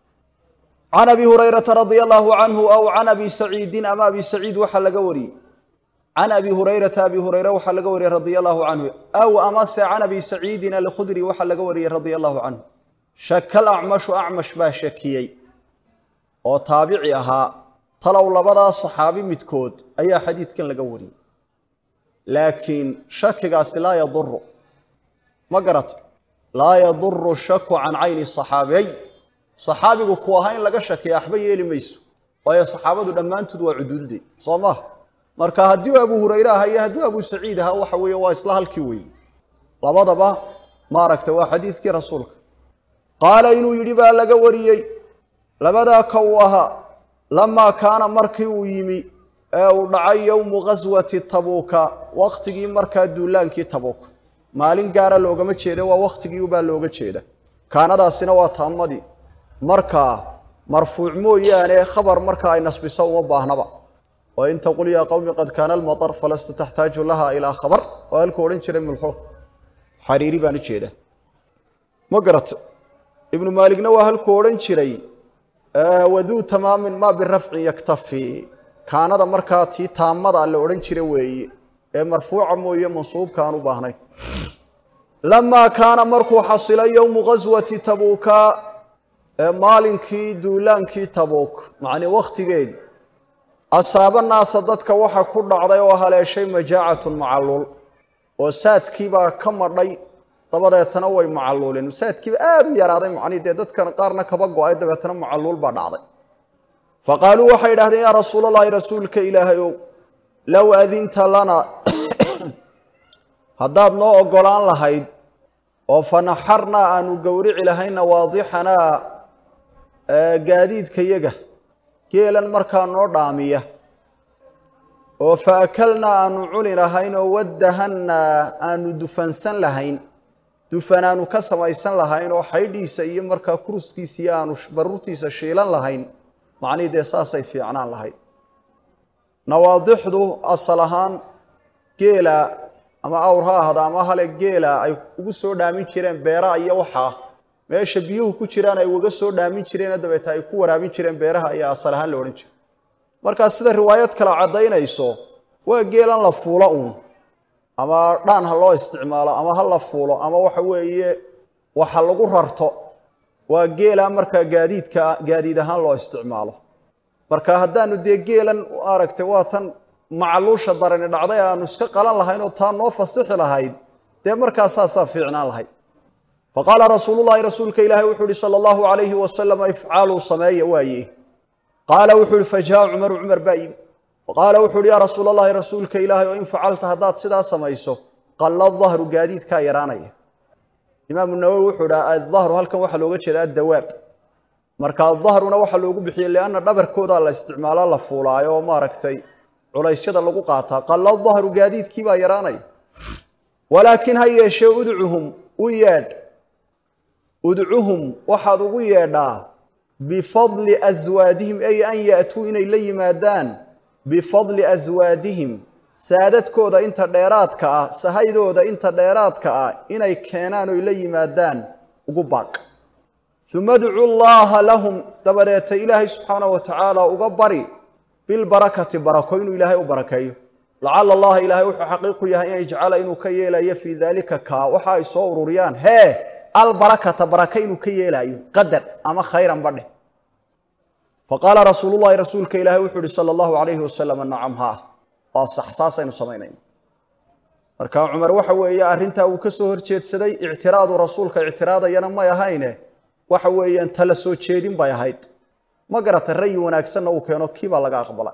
can abi hurayrata radia allahu canhu aw can abi saciidin ama abi saciid waxaa laga wariyey can abi hurayrata abi hurayre waxaa laga wariyey radia allahu canhu aw amase can abi saciidin alkhudri waxaa laga wariyey radia allahu canhu shaka alacmashu acmash baa shakiyey oo taabici ahaa talow labadaa saxaabi midkood ayaa xadiidkan laga wariyey laakiin shakigaasi laa yaduru ma garata laa yaduru shaku can cayni saxaabiyey saxaabigu ku ahaa in laga shakiya waxba yeeli mayso waayo saxaabadu dhammaantood waa cuduulde soo maha marka haddii abu hurayre aha iyo haddii abu saciid ahaa waxa weeye waa isla halkii weeye labadaba maaragta waa xadiidkii rasuulka qaala inuu yidhi baa laga wariyey labadaa ka uu ahaa lamaa kaana markii uu yimi ee uu dhacay yowmu ghaswati tabuuka waqtigii markaa duulaankii tabuuk maalin gaara loogama jeeda waa waqtigii ubaa looga jeeda kaanadaasina waa taamadii markaa marfuuc mooyaane khabar marka ay nasbisa uma baahnaba oo inta qul yaa qawmi qad kaana almatar falasta taxtaaju laha ilaa khabar oo halku odhan jiray mulxo xariiri baan u jeeda ma garata ibnu maaligna waa halku odhan jiray waduu tamaamin maa birafcin yaktafi kaanada markaa tii taamada la odhan jira weeye ee marfuuca mooye mansuubka aan u baahnay lamaa kaana markuu xasilay yowmu ghaswati tabuuka maalinkii duulaankii tabuuk macnii wakhtigeedii asaaba naasa dadka waxa ku dhacday oo haleeshay majaacatun macaluul oo saadkiibaa ka madhay dabadeetana way macaluuleen saadkiiba aad u yaraaday macnii dee dadkan qaarna kaba go-ay dabeetana macaluul baa dhacday faqaaluu waxay idhahdeen yaa rasuulallaahi rasuulka ilaahayow low adinta lana haddaad noo oggolaan lahayd oo fanaxarnaa aanu gowrici lahayna waadixanaa gaadiidkayaga geelan markaa noo dhaamiya oo fa akalnaa aanu cuni lahayn oo wadahannaa aanu dufansan lahayn dufan aanu ka samaysan lahayn oo xaydhiisa iyo markaa kuruskiisa iyo aanu baruurtiisa shiilan lahayn macnihii dee saasay fiicnaan lahayd nawaadixdu asal ahaan geela ama awr ha ahda ama hale geela ay ugu soo dhaamin jireen beeraha iyo waxaa meesha biyuhu ku jiraan ay uga soo dhaamin jireen dabeeta ay ku waraabin jireen beeraha ayaa asal ahaan la odhan jiray markaa sida riwaayad kale caddaynayso waa geelan la fuulo uun ama dhaan ha loo isticmaalo ama ha la fuulo ama waxa weeye waxa lagu rarto waa geela markaa gaadiid ahaan loo isticmaalo marka haddaanu dee geelan aragtay waa tan macluusha darani dhacday aanu iska qalan lahayn oo taa noo fasixi lahayd dee markaasaa fiicnaan lahayd faqaala rasuulullahi rasuulka ilaahay wuxuu yihi sala allahu calayhi wasalam ifcaaluu sameeya waaye qaala wuxuu yihi fajaa cumaru cumar baa yimi faqaala wuxuu yihi yaa rasuul allahi rasuulka ilaahay oo in facalta haddaad sidaa samayso qalla dahru gaadiidkaa yaraanaya imaamu nawowi wuxuu dhaha adahru halkan waxaa looga jeeda addawaab marka dahruna waxaa loogu bixiyey lianna dhabarkoodaa la isticmaalaa la fuulaayo oo maaragtay culaysyada lagu qaataa qalla dahru gaadiidkii baa yaraanaya walaakiin ha yeeshee udcuhum waxaad ugu yeedhaa bifadli aswaadihim ay an ya'tuu inay la yimaadaan bifadli aswaadihim saadadkooda inta dheeraadka ah sahaydooda inta dheeraadka ah inay keenaan oy la yimaadaan ugu baaq uma adcu llaaha lahum dabadeeta ilaahay subxaanahu wa tacaala uga bari bilbarakati barako inuu ilaahay u barakeeyo lacala allaha ilaahay wuxuu xaqiiqu yahay an yajcala inuu ka yeelayo fii daalika kaa waxa ay soo ururiyaan albarakata baraka inuu ka yeelaayo qadar ama khayran badhe faqaala rasuulullahi rasuulka ilaahay wuxuu yihi sala allahu calayhi wasalam nacam haa waa sax saasaynu samaynayna marka cumar waxa weeye arrintaa uu ka soo horjeedsaday ictiraadu rasuulka ictiraadayana may ahayne waxa weeyaan tala soo jeedin bay ahayd ma garata rayi wanaagsanna uu keeno kiibaa laga aqbala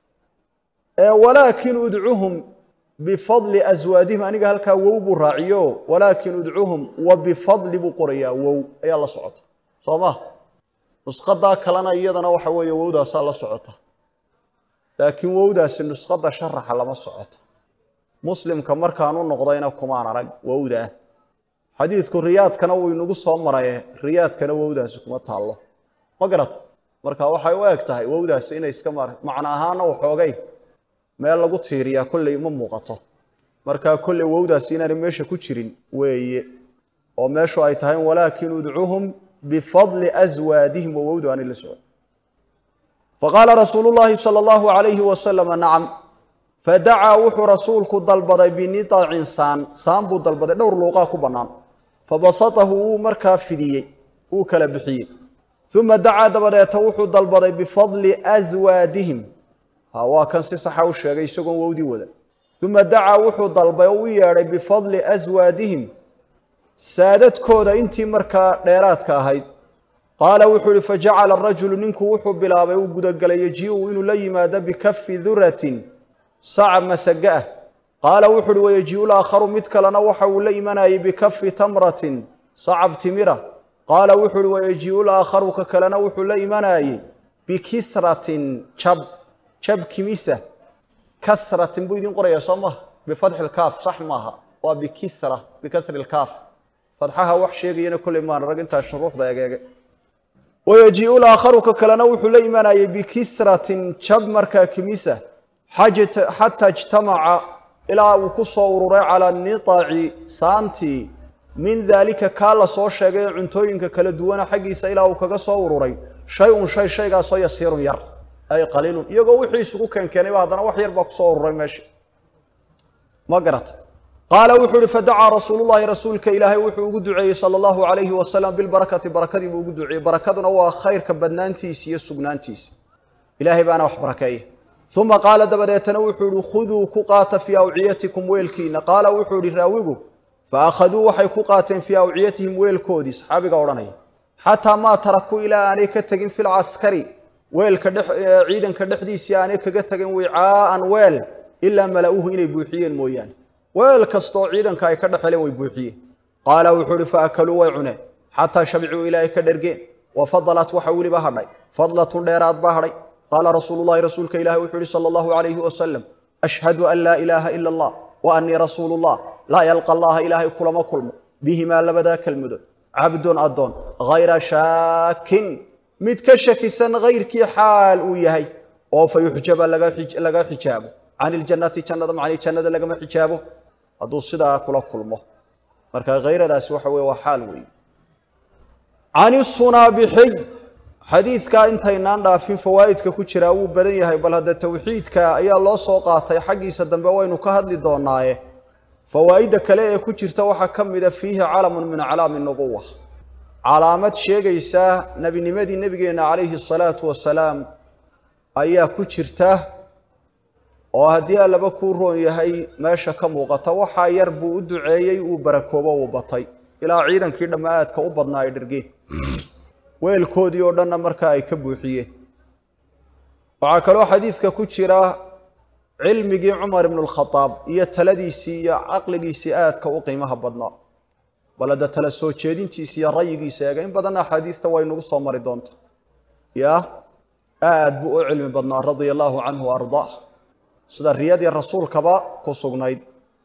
walaakin udcuhum bifadli aswaadihim aniga halkaa wow buu raaciyo walaakin udcuhum wa bifadli buu qorayaa wow ayaa la socota soo ma nusqadaa kalena iyadana waxa weeye wowdaasaa la socota laakiin wowdaasi nusqada sharaxa lama socoto muslimka markaan u noqdayna kumaan arag wowdaa xadiidku riyaadkana wuu inagu soo maraye riyaadkana wowdaasi kuma taallo ma garata marka waxay u eg tahay wowdaasi inay iska macno ahaana waxoogay meel lagu tiiriyaa kolley ma muuqato markaa kolley wowdaasi inaanay meesha ku jirin weeye oo meeshu ay tahay walaakin udcuhum bifadli aswaadihim wa wowdu aanay la socon faqaala rasuulu llaahi sala allahu calayhi wasalama nacam fadacaa wuxuu rasuulku dalbaday binitacin saan buu dalbaday dhowr luuqaa ku bannaan fabasatahu wuu markaa fidiyey wuu kala bixiyey uma dacaa dabadeeta wuxuu dalbaday bifadli aswaadihim waa kan si saxa u sheegay isagoon wowdii wada uma dacaa wuxuu dalbay oo u yeedhay bifadli aswaadihim saadadkooda intii markaa dheeraadka ahayd qaala wuxuu ihi fajacala arajulu ninku wuxuu bilaabay uu gudagelay yajii'u inuu la yimaado bikafi duratin sacab masaga ah qaala wuxuu uhi wayajii'u laakharu mid kalena waxa uu la imanayay bikafi tamratin sacab timira qaala wuxuu uhi wayajii'u laakharu ka kalena wuxuu la imanayay bikisratin jab kimisa kasratin buu idin qorayaa soo maha bifatxi lkaaf sax maaha waa bikasri lkaaf fadxaha wax sheegayana kolley maan rag intaa shuruuxda egeege wayajii'u laakharu ka kalena wuxuu la imanayay bikisratin jab markaa kimisa xataa ijtamaca ilaa uu ku soo ururay calaa nitaci saantii min daalika kaa la soo sheegay ee cuntooyinka kala duwana xaggiisa ilaa uu kaga soo ururay shay-un shaygaasoo yasiirun yar ay qaliilun iyagoo wixii isugu keenkeenayba haddana wax yar baa ku soo ururay meesha ma garata qaala wuxuu ihi fadacaa rasuulullahi rasuulka ilaahay wuxuu ugu duceeyey sala allahu calayhi wasalam bilbarakati barakadii buu ugu duceeyey barakaduna waa khayrka badnaantiisa iyo sugnaantiisa ilaahay baana wax barakeeya uma qaala dabadeetana wuxuu ihi khuduu ku qaata fii awciyatikum weelkiina qaala wuxuu ihi raawigu faakhaduu waxay ku qaateen fii awciyatihim weelkoodii saxaabiga odhanaya xataa maa tarakuu ilaa aanay ka tegin fi lcaskari weelka ciidanka dhexdiisii aanay kaga tagin wicaa'an weel ilaa mala'uuhu inay buuxiyeen mooyaane weel kastoo ciidanka ay ka dhexeleen way buuxiyeen qaala wuxuu ihi faakaluu way cuneen xataa shabicuu ilaa ay ka dhergeen wa fadalat waxa weliba hadhay fadlatun dheeraad baa hadhay qaala rasuulullahi rasuulka ilahi wuxuu ihi sala allahu calayhi wasalam ashhadu an laa ilaaha ila allah wa annii rasuulu llah laa yalqa allaha ilaahay kulama kulmo bihimaa labadaa kelmadood cabdun addoon hayra shaakin mid ka shakisan hayrkii xaal uu yahay oo fa yuxjaba laga xijaabo can iljannati jannada macnii jannada lagama xijaabo hadduu sidaa kula kulmo marka hayradaasi waxa weye waa xaal weeye can isunaabixiy xadiidkaa intaynaan dhaafin fawaa'idka ku jiraa wuu badan yahay bal hadda tawxiidka ayaa loo soo qaatay xaggiisa dambe waynu ka hadli doonaaye fawaa'idda kale ee ku jirta waxaa ka mida fiihi calamun min aclaami nubuwa calaamad sheegaysa nebinimadii nebigeenna calayhi asalaatu wasalaam ayaa ku jirta oo haddii allaba kuu roon yahay meesha ka muuqata waxaa yar buu u duceeyey uu barakoobo uu batay ilaa ciidankii dhammaadka u badnaa ay dhergeen weelkoodii oo dhanna markaa ay ka buuxiyeen waxaa kaloo xadiidka ku jira cilmigii cumar ibnu alkhadaab iyo taladiisii iyo caqligiisii aadka u qiimaha badnaa balada tala soo jeedintiisa iyo rayigiisa eega in badan axaadiidta way nagu soo mari doonta yaa aad buu u cilmi badnaa radia allaahu canhu ardaa sida riyadii rasuulkaba ku sugnayd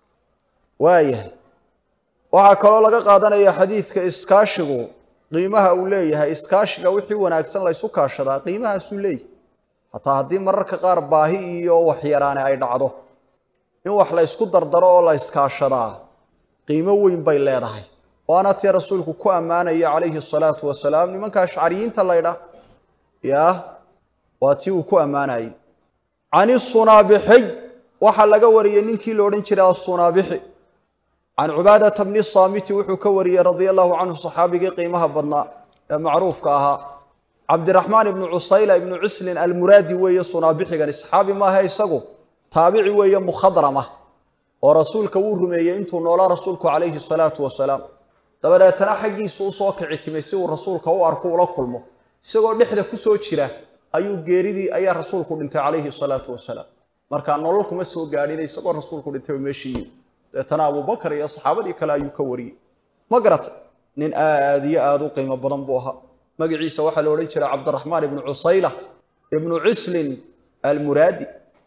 waayahay waxaa kaloo laga qaadanaya xadiidka iskaashigu qiimaha uu leeyahay iskaashiga wixii wanaagsan la isu kaashadaa qiimahaasuu leeyahay hataa haddii mararka qaar baahi iyo waxyaraane ay dhacdo in wax la isku dardaro oo la iskaashadaa qiimo weyn bay leedahay waana tii rasuulku ku ammaanaya calayhi asalaatu wasalaam nimanka ashcariyiinta laydha yaa waa tii uu ku ammaanayay cani sunaabixiy waxaa laga wariyey ninkii la odhan jiray assunaabixi can cubaadata bni saamiti wuxuu ka wariyey radia allahu canhu saxaabigii qiimaha badnaa ee macruufka ahaa cabdiraxmaan ibnu cusayla ibnu cislin almuraadi weeye sunaabixigani saxaabi maaha isagu taabici weeye mukhadrama oo rasuulka wuu rumeeyey intuu noolaa rasuulku calayhi salaatu wasalaam dabadeetana xaggiisu u soo kici timay si uu rasuulka u arko ula kulmo isagoo dhexda ku soo jira ayuu geeridii ayaa rasuulku dhintay calayhi salaatu wasalaam markaa nolol kuma soo gaadhin isagoo rasuulku dhintay meeshii dabeetana abubakar iyo saxaabadii kale ayuu ka wariyey ma garatay nin aad iyo aad u qiimo badan buu ahaa magaciisa waxaa la odhan jiray cabdiraxmaan ibnu cusayla ibnu cislin almuraadi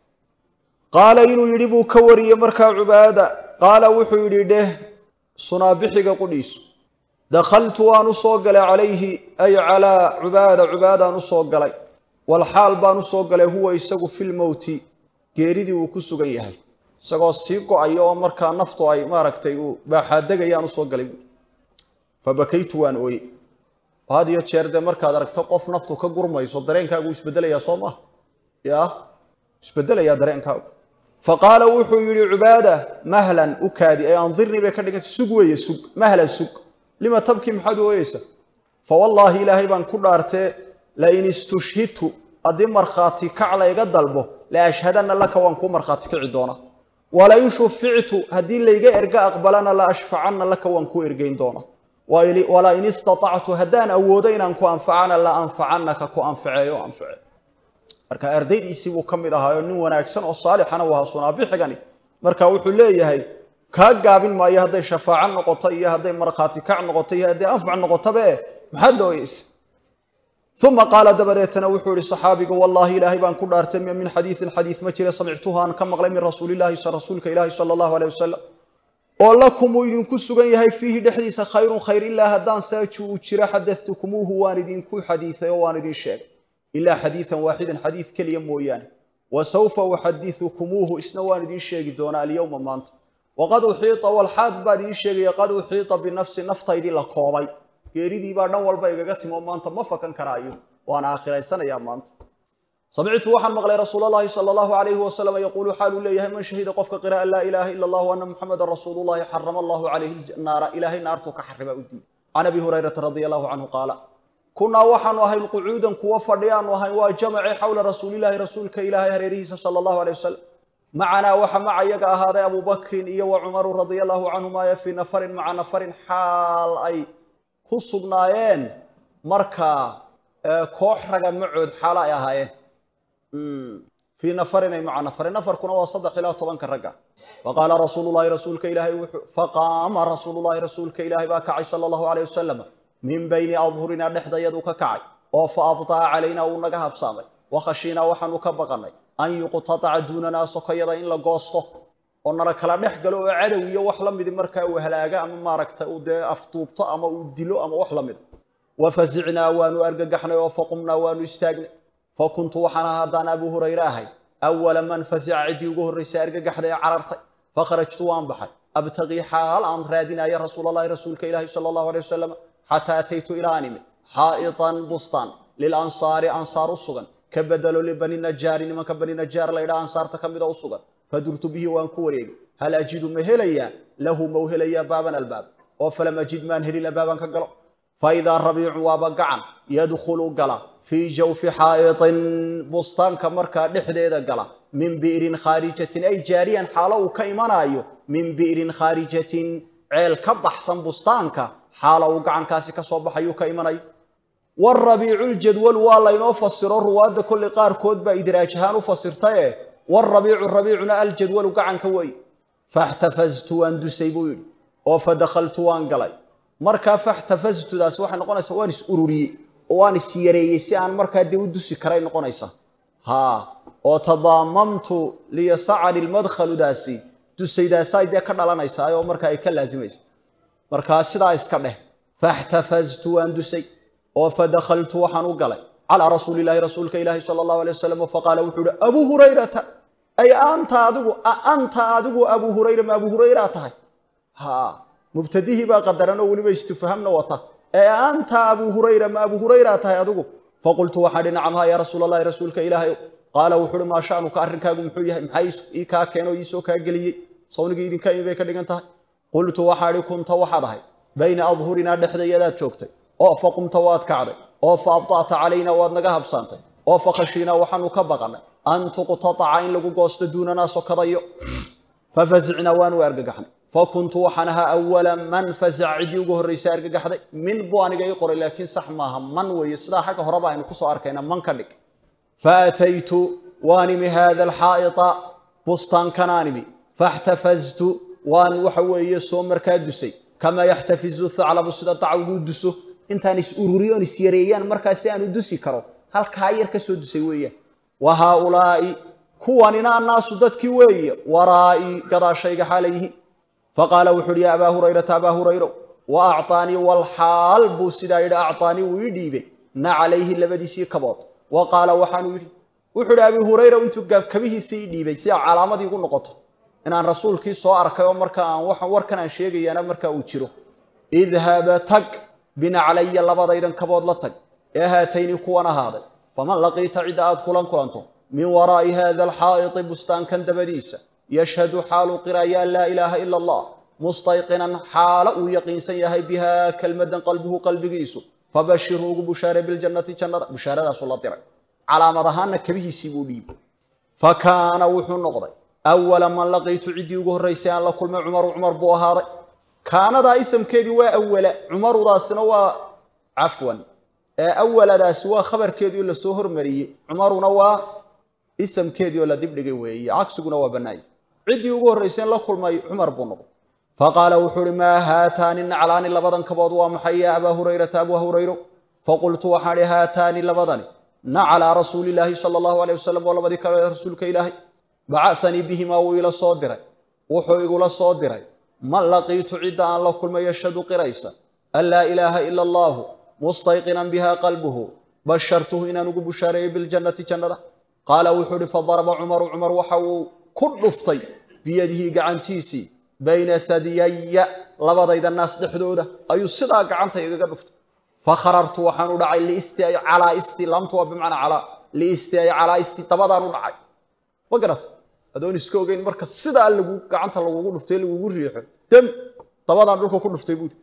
qaala inuu yidhi buu ka wariyey markaa cubaada qaala wuxuu yidhi dheh sunaabixiga qudhiisu dakhaltu waan u soo galay calayhi ay calaa cubaadaan u soo galay walxaal baan u soo galay huwa isagu filmowti geeridii uu ku sugan yahay isagoo sii go-ayo oo markaa naftu ay maaragtay uu baaxaadegayaan u soo galay fabakaytu waan ooye had iyo jeer dee markaad aragto qof naftu ka gurmayso dareenkaagu isbedelayaa soo maaha yaa isbedelayaa dareenkaagu faqaala wuxuu yidhi cubaada mahlan u kaadi ay andirnii bay ka dhigantay sug weeye sug mahlan sug lima tabkii maxaad ooyeysa fawallaahi ilaahay baan ku dhaartee lain istushhidtu haddii markhaati kac layga dalbo la ashhadanna laka waan kuu markhaati kici doonaa walain shufictu haddii layga erga aqbalana la ashfacanna laka waan kuu ergeyn doonaa walain istatactu haddaan awoodo inaan ku anfacana la anfacannaka ku anfaceeyo anface marka ardaydiisii buu ka mid ahaayo nin wanaagsan oo saalixana u ahaa sunaabixigani marka wuxuu leeyahay kaa gaabin maayo hadday shafaaco noqoto iyo hadday markhaati kac noqoto iyo hadday anfac noqotabe maxaad looyeysa uma qaala dabadeetana wuxuu yihi saxaabiga wallaahi ilaahay baan ku dhaartay min xadiiin xadiid ma jira samictuhu aan ka maqlay min rasuulilaahi rasuulka ilaahi sala allahu aleyh wasalam oo lakum uu idinku sugan yahay fiihi dhexdiisa khayrun khayr ilaa haddaan saaju uu jiro xadatukumuuhu waan idinku xadiiay oo waan idin sheegay ilaa xadiian waaxidan xadiid keliya mooyaane wa sawfa uxadikumuuhu isna waan idin sheegi doonaa alyowma maanta waqad uxiita walxaad baad ii sheegaya qad uxiita binafsi naftaydii la koobay geeridiibaa dhan walba igaga timo maanta ma fakan karaayo waan aakhiraysanayaa maanta samictu waxaan maqlay rasuul allahi sala allahu calayhi wasalam yaquulu xaaluu leeyahay man shahida qofka qira an laa ilaaha ila allah ana muxamadan rasuulullahi xarama allahu calayhi naara ilaahay naartuu ka xarima u diiday can abi hurayrata radia allahu canhu qaala kunaa waxaanu ahayn qucuudan kuwa fadhiyaanu ahayn waa jamaci xowla rasuulilaahi rasuulka ilaahay hareerihiisa sala allahu aleyh wasalam macanaa waxa maca iyaga ahaaday abubakrin iyo wa cumaru radia allahu canhumaya fii nafarin maca nafarin xaal ay ku sugnaayeen markaa koox raga macood xaalo ay ahaayeen fii nafarin ay maca nafarin nafarkuna waa 3 ilaa 10 ragga faqaala rasuulullahi rasuulka ilaahay faqaama rasuulullahi rasuulka ilaahay baa kacay sala allahu aleyh wasalam min bayni adhurinaa dhexdayadu ka kacay oo fa abtaa calaynaa uu naga habsaamay wakhashiinaa waxaanu ka baqanay an yuqtataca duunanaa sokayada in la goosto oo nala kala dhex galo oo cadow iyo wax la midi markaa uu halaaga ama maaragta uu dee aftuubto ama uu dilo ama wax la mida wafazicnaa waanu argagaxnay oo faqumnaa waanu istaagnay fakuntu waxaan ahaa haddaan abu hurayre ahay awala man fazica ciddii ugu horraysay argagaxday ee carartay fakharajtu waan baxay abtaqii xaal aan raadinaya rasuulallahi rasuulka ilaahi sala allahu aleyh wasalam xataa ataytu ilaa animi xaa'itan bustaan lilansaari ansaar u sugan ka bedelo libani najaari nimanka bani najaar laydhaa ansaarta ka mida u sugan fadurtu bihi waan ku wareegay hal ajidu ma helayaa lahu mau helayaa baaban albaab oo falam ajid maan helin albaabaan ka galo faidaa rabiicun waaba gacan yadkhulu gala fii jawfi xaa'itin bustaanka markaa dhexdeeda gala min bi'rin khaarijatin ay jaariyan xaalo uu ka imanayo min bi'rin khaarijatin ceel ka baxsan bustaanka xaalo uu gacankaasi ka soo baxayuu ka imanayo warabiicu ljadwal waa laynoo fasiro ruwaadda kolli qaarkood baa idraaj ahaan u fasirtaye warabiicu rabiicuna aljadwalu gacanka wey faxtafaztu waan dusay buu yidhi oo fadakhaltu waan galay markaa faxtafaztudaas waxay noqonaysaa waan is ururiyey oo waan is yareeyey si aan markaa dee u dusi karay noqonaysa oo tadaamamtu liyasacani lmadkhaludaasi dusaydaasay dee ka dhalanaysaa oo markaa ay ka laazimaysa markaa sidaa iska dheh faxtafaztu waan dusay oo fadakhaltu waxaan u galay calaa rasuulillahi rasuulka ilaahi sala allahu alay wasalam faqaala wuxuu ihi abuu hurayrata ay anta adigu abuu hurayra ma abuu hurayraa tahay mubtadihii baa qadaran oo weliba istifhaamna wata ee anta abuu hurayra ma abuu hurayraa tahay adigu faqultu waxaan ihi nacam haa yaa rasuula allahi rasuulka ilaahay qaala wuxuu uhi maa sha'nuka arrinkaagu muxuu yahay maxaa ii kaa keenoo iisoo kaa geliyey sawnigii idinka imi bay ka dhigan tahay qultu waxaan ihi kunta waxaad ahay bayna adhurinaa dhexdayadaad joogtay oo faqumta waad kacday oo fa abda'ta calaynaa waad naga habsaantay oo fakhashiinaa waxaanu ka baqanay an tuqtataca in lagu goosto duunanaa sokadayo fafazicnaa waanu argagaxnay fakuntu waxaan ahaa awala man fazaca ciddii ugu horraysay argagaxday min buu aniga ii qoray laakiin sax maaha man weeye sidaa xagga horeba aynu ku soo arkayna man ka dhig faataytu waan imi haada alxaa'ita bustaankanaan imi faxtafaztu waan waxa weeye soo markaa dusay kamaa yaxtafizu thaclabu sida dacwguu duso intaan is ururiyoon is yareeyaan markaa si aanu dusi karo halkaa yar ka soo dusay weeyaan wa haaulaa'i kuwanina annaasu dadkii weeye waraa'ii gadaashayga xaalayyihiin faqaala wuxu uhi yaa abaa hurayrata abaa hurayro wa acطaanii walxaal buu sidaa yidhi acطaanii wuu ii dhiibay nacalayhi labadiisii kabood wa qaala waxaanuu yidhi wuxuu ihi abii hurayra intuu kabihiisii ii dhiibay si calaamadii igu noqoto inaan rasuulkii soo arkay oo marka aan warkan aan sheegayaana markaa uu jiro idhaba tag binaclaya labadaydan kabood la tag ee haatayni kuwan ahaaday faman laqiita cidda aad kulanto min waraa'i haada alxaa'iti bustaankan dabadiisa yashhadu xaalu qiraya an laa ilaaha ila allah mustayqinan xaalo uu yaqiinsan yahay bihaa kelmadan qalbuhu qalbigiisu fabashirhu ugu bushaare biljannati jannada bushaaradaasuu la diray calaamad ahaanna kabihiisii buu dhiibay fa kaana wuxuu noqday awala man laqiitu ciddii ugu horraysay aan la kulmay cumar buu ahaaday kaanadaa isamkeedii waa awala cumarudaasina waa cafwan ee awaladaasi waa khabarkeedii oo lasoo hormariyey cumaruna waa isamkeedii oo la dibdhigay weeye cagsiguna waa bannaay ciddii ugu horrayseen la kulmay cumar buu noqday faqaala wuxuu uhi maa haataani naclaani labadan kabood waa maxay yaa abaa hurayrata abaa hurayro faqultu waxaan ihi haataani labadani naclaa rasuulillaahi sala allahu aleyh wasalam oo labadii kale rasuulka ilaahay bacahanii bihimaa wuu ila soo diray wuxuu igula soo diray man laqiitu cidda aan la kulmay yashhadu qiraysa an laa ilaaha ila allaahu mustayqinan biha qalbuhu bashartuhu inaan ugu bushaareeyo biljannati jannada qaala wuxuu uhi fadaraba cumaru cumar waxa uu ku dhuftay biyadihi gacantiisii bayna hadiyaya labadayda naas dhexdooda ayuu sidaa gacanta igaga dhuftay fakharartu waxaan u dhacay liisti ay calaa isti laamtu waa bimacnaa calaa liisti ay calaa isti dabadaan u dhacay ma garata adoon iska ogeyn marka sidaa gacanta lagugu dhuftay lagugu riixo dam dabadaan dhulka ku dhuftay buuri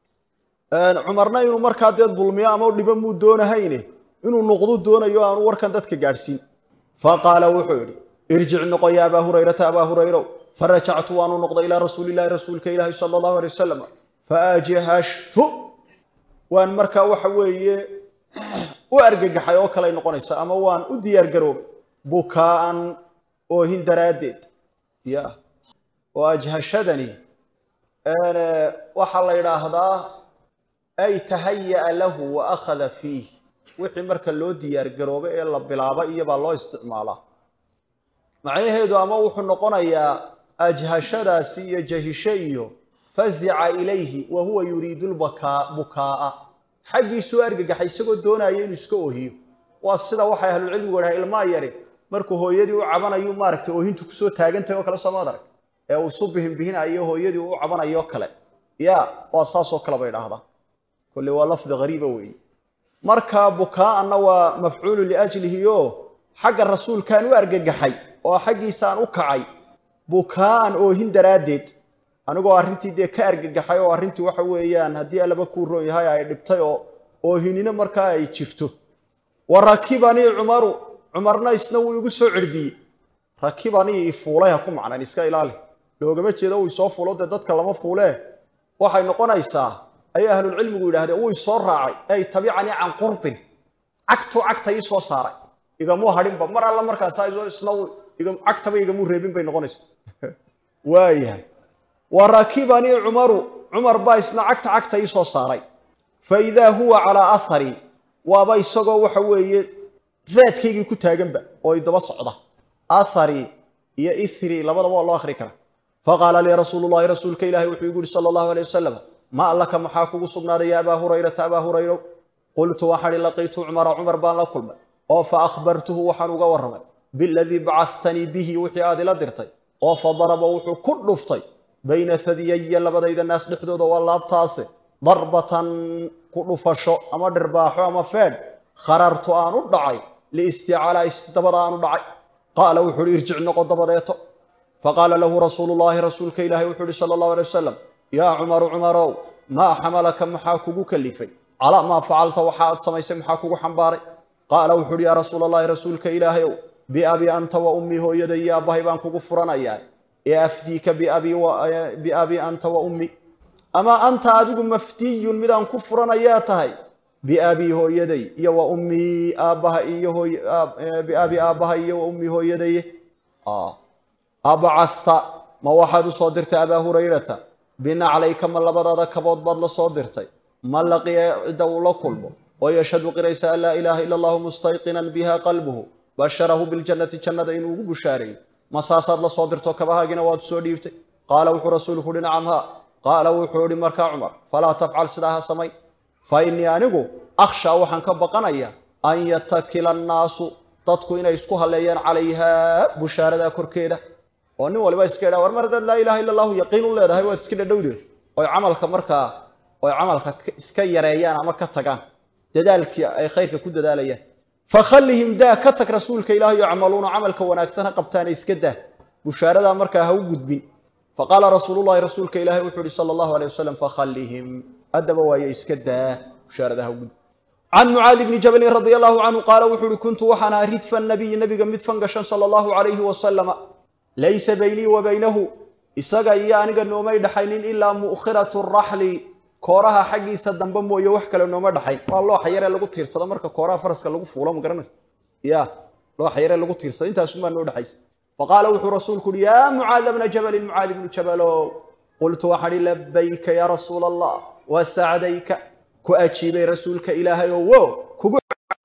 cumarna inuu markaa dee dulmiyo ama dhibo muu doonahayne inuu noqdu doonayo aanu warkan dadka gaadhsiin faqaala wuxuu yidhi irjic noqo ya abaa hurayrata abaa hurayrow farajactu waanu noqday ilaa rasuulillahi rasuulka ilaahi sala allahu alay wasalam faajhashtu waan markaa waxa weeye u argagaxay oo kaley noqonaysa ama waan u diyaargaroobay bukaa'an oohin daraaddeed ya oo ajhashadani waxaa la yidhaahdaa ay tahaya'a lahu wa akhada fiih wixii marka loo diyaargaroobay ee la bilaaba iyobaa loo isticmaalaa macnaheedu ama wuxuu noqonayaa ajhashadaasi iyo jahishe iyo fazica ilayhi wa huwa yuriidu lbukaa'a xaggiisuu argagaxay isagoo doonaya inuu iska oohiyo waa sida waxay ahlucilmigu idhaha ilmaa yari markuu hooyadii u cabanayu maaragtay oohintu kusoo taagantahay oo kale soomaad arag ee uu su bihinbihinayo hooyadii u cabanayo kale ya waa saasoo kale bay idhaahdaa kolle waa lafdi hariiba weeye marka bukaa'anna waa mafcuulu liajlihi oo xagga rasuulkaan u argagaxay oo xaggiisaan u kacay bukaa'an oohin daraaddeed anigoo arrintii dee ka argagaxay oo arrintii waxa weeyaan haddii allaba kuu roon yahay ay dhibtay oo oo hinina markaa ay jirto warakibani cumarna isna wuu igu soo cirbiyey rakibani fuulayha ku macnaan iska ilaali loogama jeedo uu soo fuulo dadka lama fuulee waxay noqonaysaa ay ahlul cilmigu yiraahdeen uu soo raacay ay tabicani can qurbin cagta ii soo saaray igamu hadhinba mar alla markaas ay isna cagtaba igamu reebin bay noqonaysaa waayahay warakibani cumar baa isna cagta ii soo saaray fa idaa huwa calaa athari waaba isagoo waxa weeye raadkaygii ku taaganba oo ay daba socda athari iyo ithri labadaba waa loo akhri karaa faqaala lii rasuulullaahi rasuulka ilaahay wuxuu igu yidhi sala allahu alayh wasalam ma allaka maxaa kugu sugnaaday ya abaa hurayrata abaa hurayro qultu waxaan ihi laqiitu cumar baan la kulmay oo fa akhbartuhu waxaan uga warramay biladii bacadtanii bihi wixii aad ila dirtay oo fa daraba wuxuu ku dhuftay bayna hadiyaya labadayda naas dhexdooda waa laabtaase darbatan ku dhufasho ama dhirbaaxo ama feedh kharartu aan u dhacay liisticaalaa dabada aan u dhacay qaala wuxuu uhi irjic noqo dabadeeto faqaala lahu rasuulullaahi rasuulka ilaahay wuxuu uhi sala allahu alay wasalam yaa cumarow maa xamalaka maxaa kugu kalifay calaa maa facalta waxa aad samaysay maxaa kugu xambaaray qaala wuxuu uhi yaa rasuula allahi rasuulka ilaahayow biabii anta wa ummii hooyaday iyo aabbahay baan kugu furanayaa ee afdiika biabii anta wa ummi ama anta adigu mafdiyun midaan ku furanayaa tahay biabii hooyaday iyo wa ummii biabii aabbaha iyo wa ummii hooyaday abacasta ma waxaad u soo dirtay abaa hurayrata binaclayka ma labadaada kabood baad la soo dirtay ma laqiya cidda uu la kulmo oo yashhadu qiraysa an laa ilaaha ila allahu mustayqinan biha qalbuhu basharahu biljannati jannada inuu ugu bushaareeyey ma saasaad la soo dirto kabahaagina waad soo dhiibtay qaala wuxuu rasuulku uhi nacam haa qaala wuxuu ihi markaa cumar falaa tafcal sidaa ha samay fa innii anigu akhshaa waxaan ka baqanayaa an yatakila annaasu dadku inay isku halleeyaan calayhaa bushaaradaa korkeeda oo nin waliba iska idhaa war mar haddaad laa ilaha illa allahu yaqiin u leedahay waad iska dhadhowdeed oy camalka iska yareeyaan ama ka tagaan dadaalkii ay khayrka ku dadaalayaan fakhallihim daa ka tag rasuulka ilaahay yacmaluuna camalka wanaagsan ha qabtaana iska daa bushaaradaa markaa ha u gudbin faqaala rasuulullahi rasuulka ilaahay wuxuu ihi sala allahu alayh wasalam fakhallihim haddaba waaye iska daa bushaaradaa ha u gudbin can mucaadi bni jabalin radia allahu canhu qaala wuxuu uhi kuntu waxaan ahaa ridfa nabiyi nabiga mid fangashan sala allahu calayhi wasalama laysa baynii wa baynahu isaga iyo aniga noomay dhaxaynin ilaa mu'khiratu raxli kooraha xaggiisa dambe mooye wax kale nooma dhaxayn waa looxa yaree lagu tiirsado marka kooraha faraska lagu fuulo ma garanaysa ya looxa yaree lagu tiirsado intaasumaa noo dhaxaysa faqaala wuxuu rasuulku uhi yaa mucaada bna jabalin mucaadi bnu jabalow qultu waxaan ihi labayka yaa rasuula allah wa sacdayka ku ajiibay rasuulka ilaahay oo wo kugu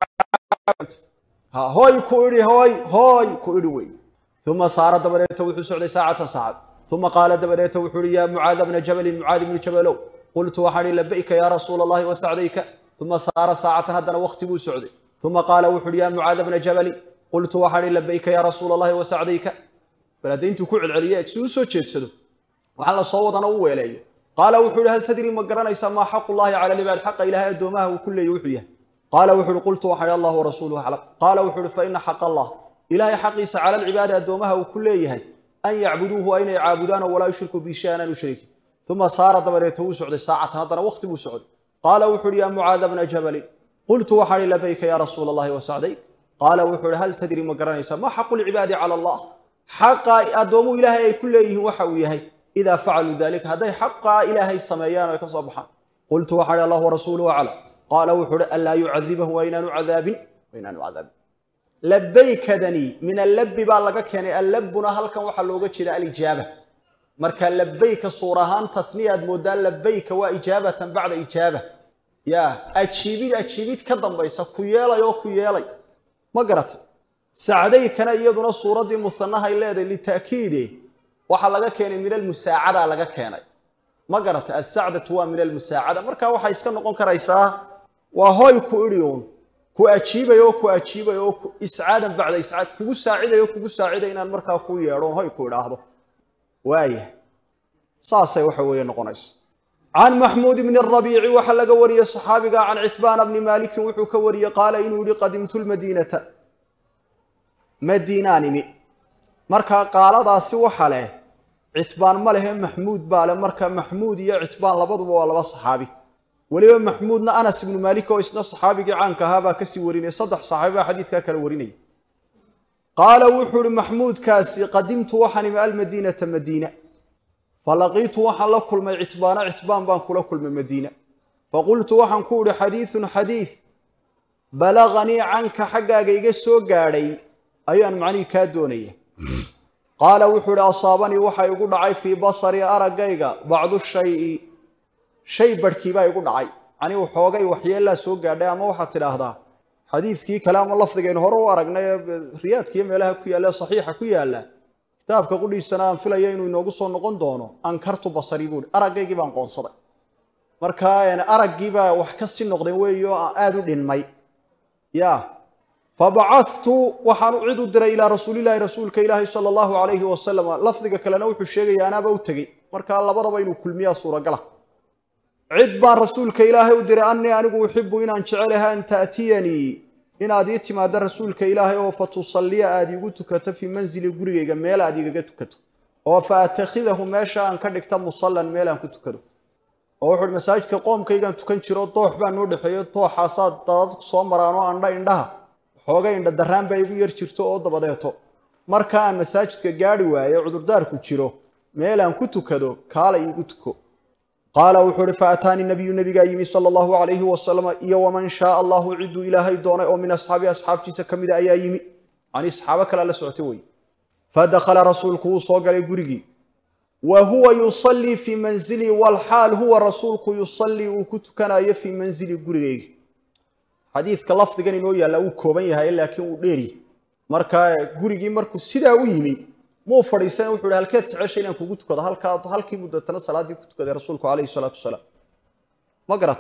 hooy ku idhi wey uma saara dabadeeta wuxuu socday saacatan saacad uma qaala dabadeeta wuxuu ihi yaa mucaada bna jabalin mucaadi bnu jabalow qultu waxaan ihi labayka yaa rasuula allahi wa sacdayka uma saara saacatan haddana waqti buu socday uma qaala wuxuu ihi yaa mucaada bna jabalin qultu waxaan ihi labayka yaa rasuula allahi wa sacdayka bal hadda intuu ku celceliye si uu soo jeedsado waxaan la soo wadana u weeleeyo qaala wuxuu ihi hal tadri ma garanaysaa maa xaqu llahi cala libaad xaqa ilaahay addoomaha uu ku leeyay wuxuu yahay qaala wuxuu ihi qultu waxaan ihi allah warasuuluhu aclam qaala wuxuu ihi fa ina xaqa allah ilaahay xaqiisa cala alcibaadi addoomaha uu ku leeyahay an yacbuduuhu waa inay caabudaano walaa yushriku bihi shay-an aan u shariikin uma saara dabadeeta wuu socday saacatan haddana waqti buu socday qaala wuxuu ihi yaa mucaada bna jabalin qultu waxaan ihi labayka yaa rasuula allahi wa sacdayk qaala wuxuu ihi hal tadri ma garanaysaa ma xaqu lcibaadi cala allah xaqa addoomuhu ilaahay ay ku leeyihiin waxa uu yahay idaa facaluu dalika hadday xaqaa ilaahay sameeyaan o ay ka soo baxaan qultu waxaan ihi allah warasuuluhu aclam qaala wuxuu ihi anlaa yucadibahu waa inaanu cadaabin labaykadani min allabbi baa laga keenay allabbuna halkan waxaa looga jeeda alijaaba marka labayka suur ahaan tasniyaad moodaa labayka waa ijaabatan bacda ijaaba ya ajiibid ka dambaysa ku yeelay oo ku yeelay ma garata sacdaykana iyaduna suuraddii musanahay leedahay lita'kiide waxaa laga keenay min almusaacada laga keenay ma garata asacdatu waa min almusaacada marka waxay iska noqon karaysaa waa hooy ku idhiun ku ajiibayo iscaadan bacda iscaad kugu saaciday inaan markaa ku yeedhoon hoy ku idhaahdo waaya saasay waxa weeye noqonaysa can maxmuud bni rabiici waxaa laga wariyey saxaabiga can citbaana bni maalikin wuxuu ka wariyey qaala inuu yihi qadimtu lmadiinata madiinaanimi markaa qaaladaasi waxa leh citbaan ma lehe maxmuud baa leh marka maxmuud iyo citbaan labaduba waa laba saxaabi ولي محمودنا أنس بن مالك وإسنا صحابي عن كهابا كسي وريني صدح صحابي حديث كاكل وريني قال وحول محمود كاسي قدمت وحني من المدينة مدينة فلقيت وحن لكل ما عتبان بان كل من مدينة فقلت وحن كول حديث بلغني عنك حقا يقسو قاري أيان معني كادوني قال وحول أصابني وحا يقول عي في بصري أرقايقا بعض الشيء بركيبا يقول عي يعني وحوغي وحي الله سو قاري أما وحا تلاهدا حديث كي كلام الله فضيقين هرو أرقنا رياض كي ميلها كي الله صحيحة كي الله كتابك قولي السلام في الأيين ونوغسو نقون دونو أنكرت بصري بول أرقايقي بان قون صدق مركا يعني أرقايقا وحكسي النقدين ويو آدو دين مي يا فبعثت وحن أعيد الدرى إلى رسول الله رسولك إلهي صلى الله عليه وسلم لفظك كلا نوح الشيء أنا بوتقي مركا الله برا بينو كل مياه صورة قلا عدبان رسولك إلهي ودرى أني أنا أحب إن أنشعلها أن تأتيني إن أديت ما در رسولك إلهي وفتصلي أدي قلتك في منزل قرية ميلا أدي قلتك وفأتخذه ماشا أن كدك تم مصلى ميلا كتكدو وحول مساجد كقوم كيغان تكنشرو طوح بان نور دخيو طوح حاساد دادك سو مرانو اندا اندها xoogay inda daraan bay igu yar jirto oo dabadeeto marka aan masaajidka gaari waayo cudurdaar ku jiro meel aan ku tukado kaala igu tuko qaala wuxuu faatani nabiga yimi sallallahu alayhi wa sallam iyo waman shaa Allah cidu ilaahay doonay oo min asxaabtiisa kamida ayaa yimi ani asxaaba kala la socotay way fadakhala rasuulku soo galay gurigi وهو يصلي في منزلي والحال هو رسولك يصلي وكتكنا في منزلي غريغي حديث كلفظ غني لو يالا و كوبان yahay laakiin uu dheeri marka gurigi markuu sida u yimi mo fariisan wuxuu halkeed jeceshay inaan kugu tukado halkii muddatana salaadii ku tukaday rasuulku kaleey salaatu wasalaam ma garat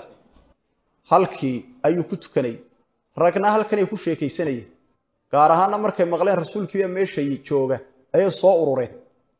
halkii ayuu ku tukanay ragna halkan ay ku sheekaysanay gaar ahaan markay maqleen rasuulkii meesha jooga ay soo urureen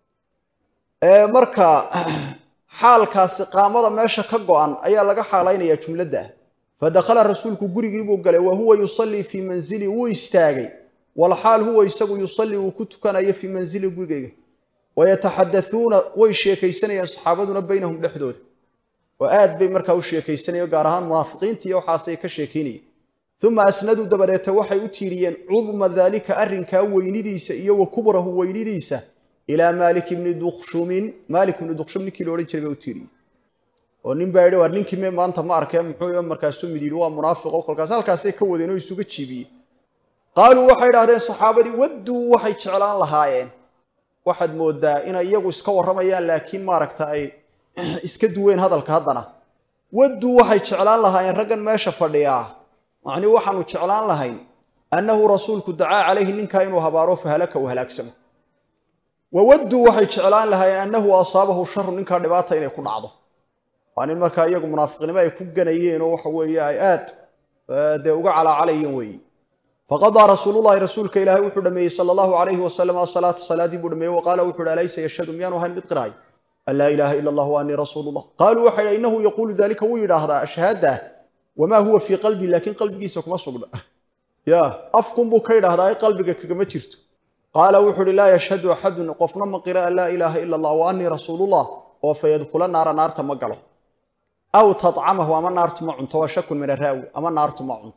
marka xaalkaasi qaamada meesha ka go'an ayaa laga xaalaynaya jumlada فدخل الرسول كغريغي بو غلي وهو يصلي في منزلي ويستاغي والحال هو يسغو يصلي وكتكنا في منزلي غريغي ويتحدثون ويشيكيسنيا اصحابنا بينهم دحدود وآد بي marka u sheekaysanay gaar ahaan munaafiqiintii iyo waxaasay ka sheekeynay ثم اسندوا دبرته waxay u tiiriyeen cudma dhalika arrinka weynidiisa iyo kubrahu weynidiisa ila Malik ibn Dukhshum ninkii loo oran jiray u tiiriyay oo nin baayay war ninkii me maanta ma arkay muxuu markaas soo midiin waa munaafiq oo kolkaas halkaas ay ka wadeen oo isugu jiibiyay qaalu waxay yiraahdeen saxaabadii wadu waxay jeclaan lahaayeen waxad moodaa in iyagu iska waramayaan laakiin ma aragta ay iska duween hadalka haddana wadu waxay jeclaan lahaayeen raggan meesha fadhiya macni waxaanu jeclaan lahayn annahu rasuulku daa calayhi ninka inuu habaaro fahalaka oo halaagsamo wadu waxay jeclaan lahaayeen annahu asaabahu shar ninka dhibaata inay ku dhacdo وأن marka iyagu munaafiqnimo ay ku ganayeen oo waxa weeye ay aad uga calaacalayeen weey faqada rasuulullaahi rasuulka ilaahay wuxuu dhameeyay sallallahu alayhi wa sallam salaati buu dhameeyay waqala wuxuu alaysa yashhadu miyanu han mid qiraay alla ilaaha illa allah wa anni rasuulullah qalu waxa innahu yaqulu dhalika wa yiraahda ashhada wama huwa fi qalbi lakin qalbigiisa kuma sugna ya afkum buu ka yiraahdaa ay qalbiga kaga jirto qala wuxuu la yashhadu ahadun qofna ma qira alla ilaaha illa allah wa anni rasuulullah wa fayadkhulu naarta ma galo أو تطعمه أما النار تمعنت وشك من الراوي أما النار تمعنت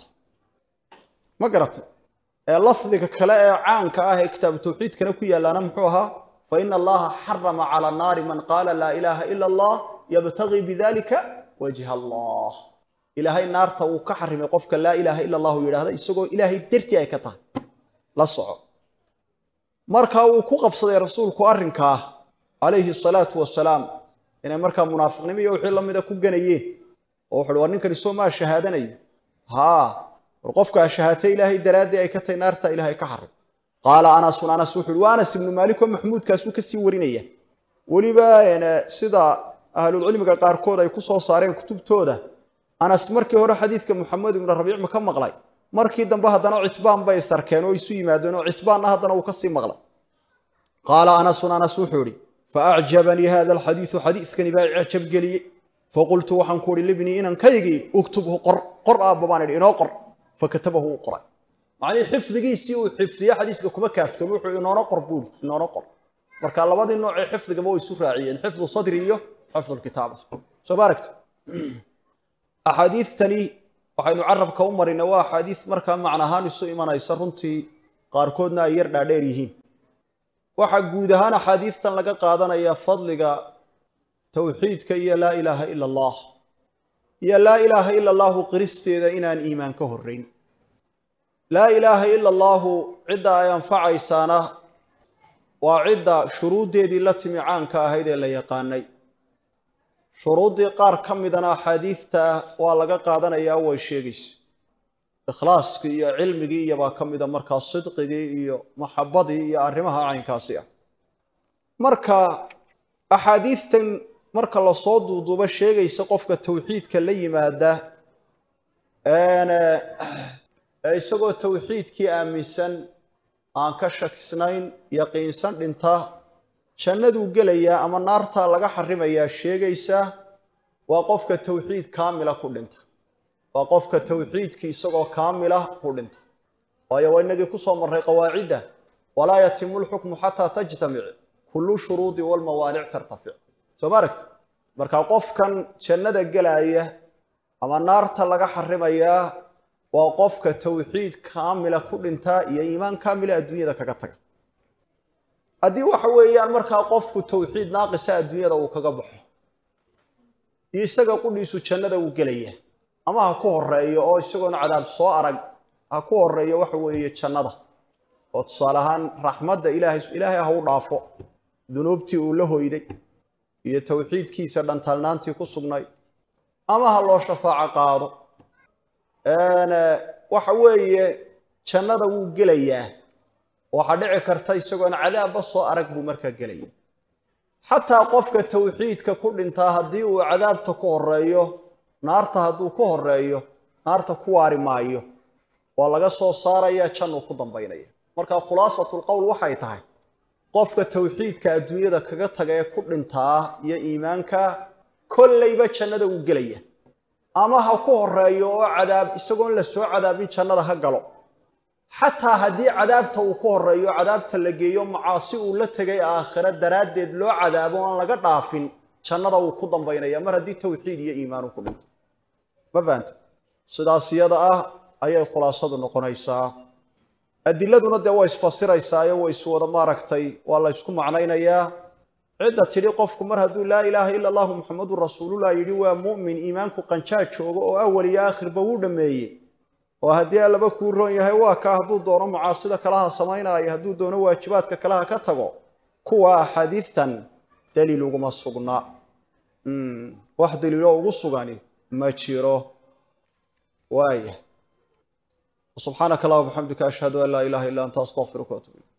ما قرأت لفظك كلا عانك كتاب التوحيد كنكويا لا نمحوها فإن الله حرم على النار من قال لا إله إلا الله يبتغي بذلك وجه الله إلهي النار توكحرم يقفك لا إله إلا الله يقول هذا يسوق إلهي درتي أي كتاه لا صعب مركا وكوقف صدي رسول كوارنك عليه الصلاة والسلام إن مركا منافقني يوحي الله ماذا كوجنيه أو حلوان كريسو ما شهادني ها وقفك شهادة إلهي درادي أي كتي نارتا إلهي كحر قال أنا سوحل وأنس بن مالك ومحمود كاسوك السورينية ولبا يعني سدا أهل العلم قاركودا يكسو صارين كتب تودا أنا سمركي هو حديث كمحمد بن الربيع مكان مغلي مركي دنبها دنا عتبان بيسر كانوا يسوي ما دنا عتبان هذا وكسي مغلى قال أنا سوحولي فأعجبني هذا الحديث حديث كان يعجب قلي فقلت وحن كوري لابني إن كيجي اكتبه قرأ بمعنى إنه قرأ فكتبه قرأ يعني حفظ جيسي وحفظ يا حديث كم كافته وحي إنه نقر بول إنه نقر مركا الله بعد إنه حفظ جموي سفراعيا حفظ صدريه حفظ الكتابة سباركت axaadiidtani waxaynu carabka u marina waa axaadiid markaa macnahaan isu imanaysa runtii qaarkoodna ay yar dhaadheer yihiin waxaa guud ahaan axaadiidtan laga qaadanayaa fadliga towxiidka iyo laa ilaaha ila allah iyo laa ilaaha ila allahu qiristeeda inaan iimaan ka horrayn laa ilaaha ila allahu cidda ay anfacaysaana waa cidda shuruuddeedii la timi caanka ahayd ee la yaqaanay shuruuddii qaar ka midana axaadiidta waa laga qaadanayaa way sheegaysa ikhlaaskii iyo cilmigii iyobaa ka mida markaa sidqigii iyo maxabbadii iyo arrimaha caynkaasi ah marka axaadiidtan marka lasoo duuduubo sheegaysa qofka towxiidka la yimaada isagoo towxiidkii aaminsan aan ka shakisnayn yaqiinsan dhinta jannaduu gelayaa ama naartaa laga xarimayaa sheegaysa waa qofka towxiid kaamila ku dhinta waa qofka towxiidkii isagoo kaamila ku dhinta waayo waa inagii ku soo marray qawaacidda walaa yatimu lxukmu xataa tajtamic kullu shuruudi walmawaanic tartafic soo ma aragti marka qofkan jannada gelaya ama naarta laga xarimayaa waa qofka towxiid kaamila ku dhinta iyo iimaan kaamila adduunyada kaga taga haddii waxa weeyaan markaa qofku towxiid naaqisa adduunyada uu kaga baxo isaga qudhiisu jannada uu gelaya ama ha ku horeeyo oo isagoona cadaab soo arag ha ku horeeyo waxa weeye jannada oo tusaale ahaan raxmadda ilaahay ha u dhaafo dunuubtii uu la hoyday iyo towxiidkiisa dhantaalnaantii ku sugnay ama ha loo shafaaco qaado waxa weeye jannada wuu gelayaa waxaa dhici karta isagoona cadaabba soo arag buu markaa gelaya xataa qofka towxiidka ku dhintaa haddii uu cadaabta ku horeeyo naarta hadduu ku horeeyo naarta ku waari maayo waa laga soo saaraya jannuu ku dambaynaya marka khulaasatul-qowl waxay tahay qofka towxiidka adduunyada kaga taga ee ku dhintaa iyo iimaanka kollayba jannada uu gelaya ama ha ku horeeyo oo cadaab isagoon la soo cadaabin jannada ha galo xataa haddii cadaabta uu ku horeeyo cadaabta la geeyo macaasi uu la tegay aakhira daraaddeed loo cadaabo aan laga dhaafin jannada uu ku dambaynaya mar haddii towxiid iyo iimaan uu ku dhinto ma fahanta sidaas iyada ah ayay khulaasadu noqonaysaa adiladuna dee waa isfasiraysaayo way iswada maaragtay waa la ysku macnaynayaa cidda tidhi qofku mar hadduu laa ilaaha ila allahu muxamadun rasuulullah yidhi waa mu'min iimaanku qanjaa joogo oo awal iyo aakhirba wuu dhammeeyey oo haddii allaba kuu roon yahay waa kaa hadduu doono macaasida kalaha samaynaayo hadduu doono waajibaadka kalaha ka tago kuwa axaadiidtan daliil uguma sugna wax daliilo ugu sugani ma jiro waaya subxaanaka allahumma wa bixamdika ashhadu an laa ilaaha illa anta astaghfiruka wa atuubu ilayk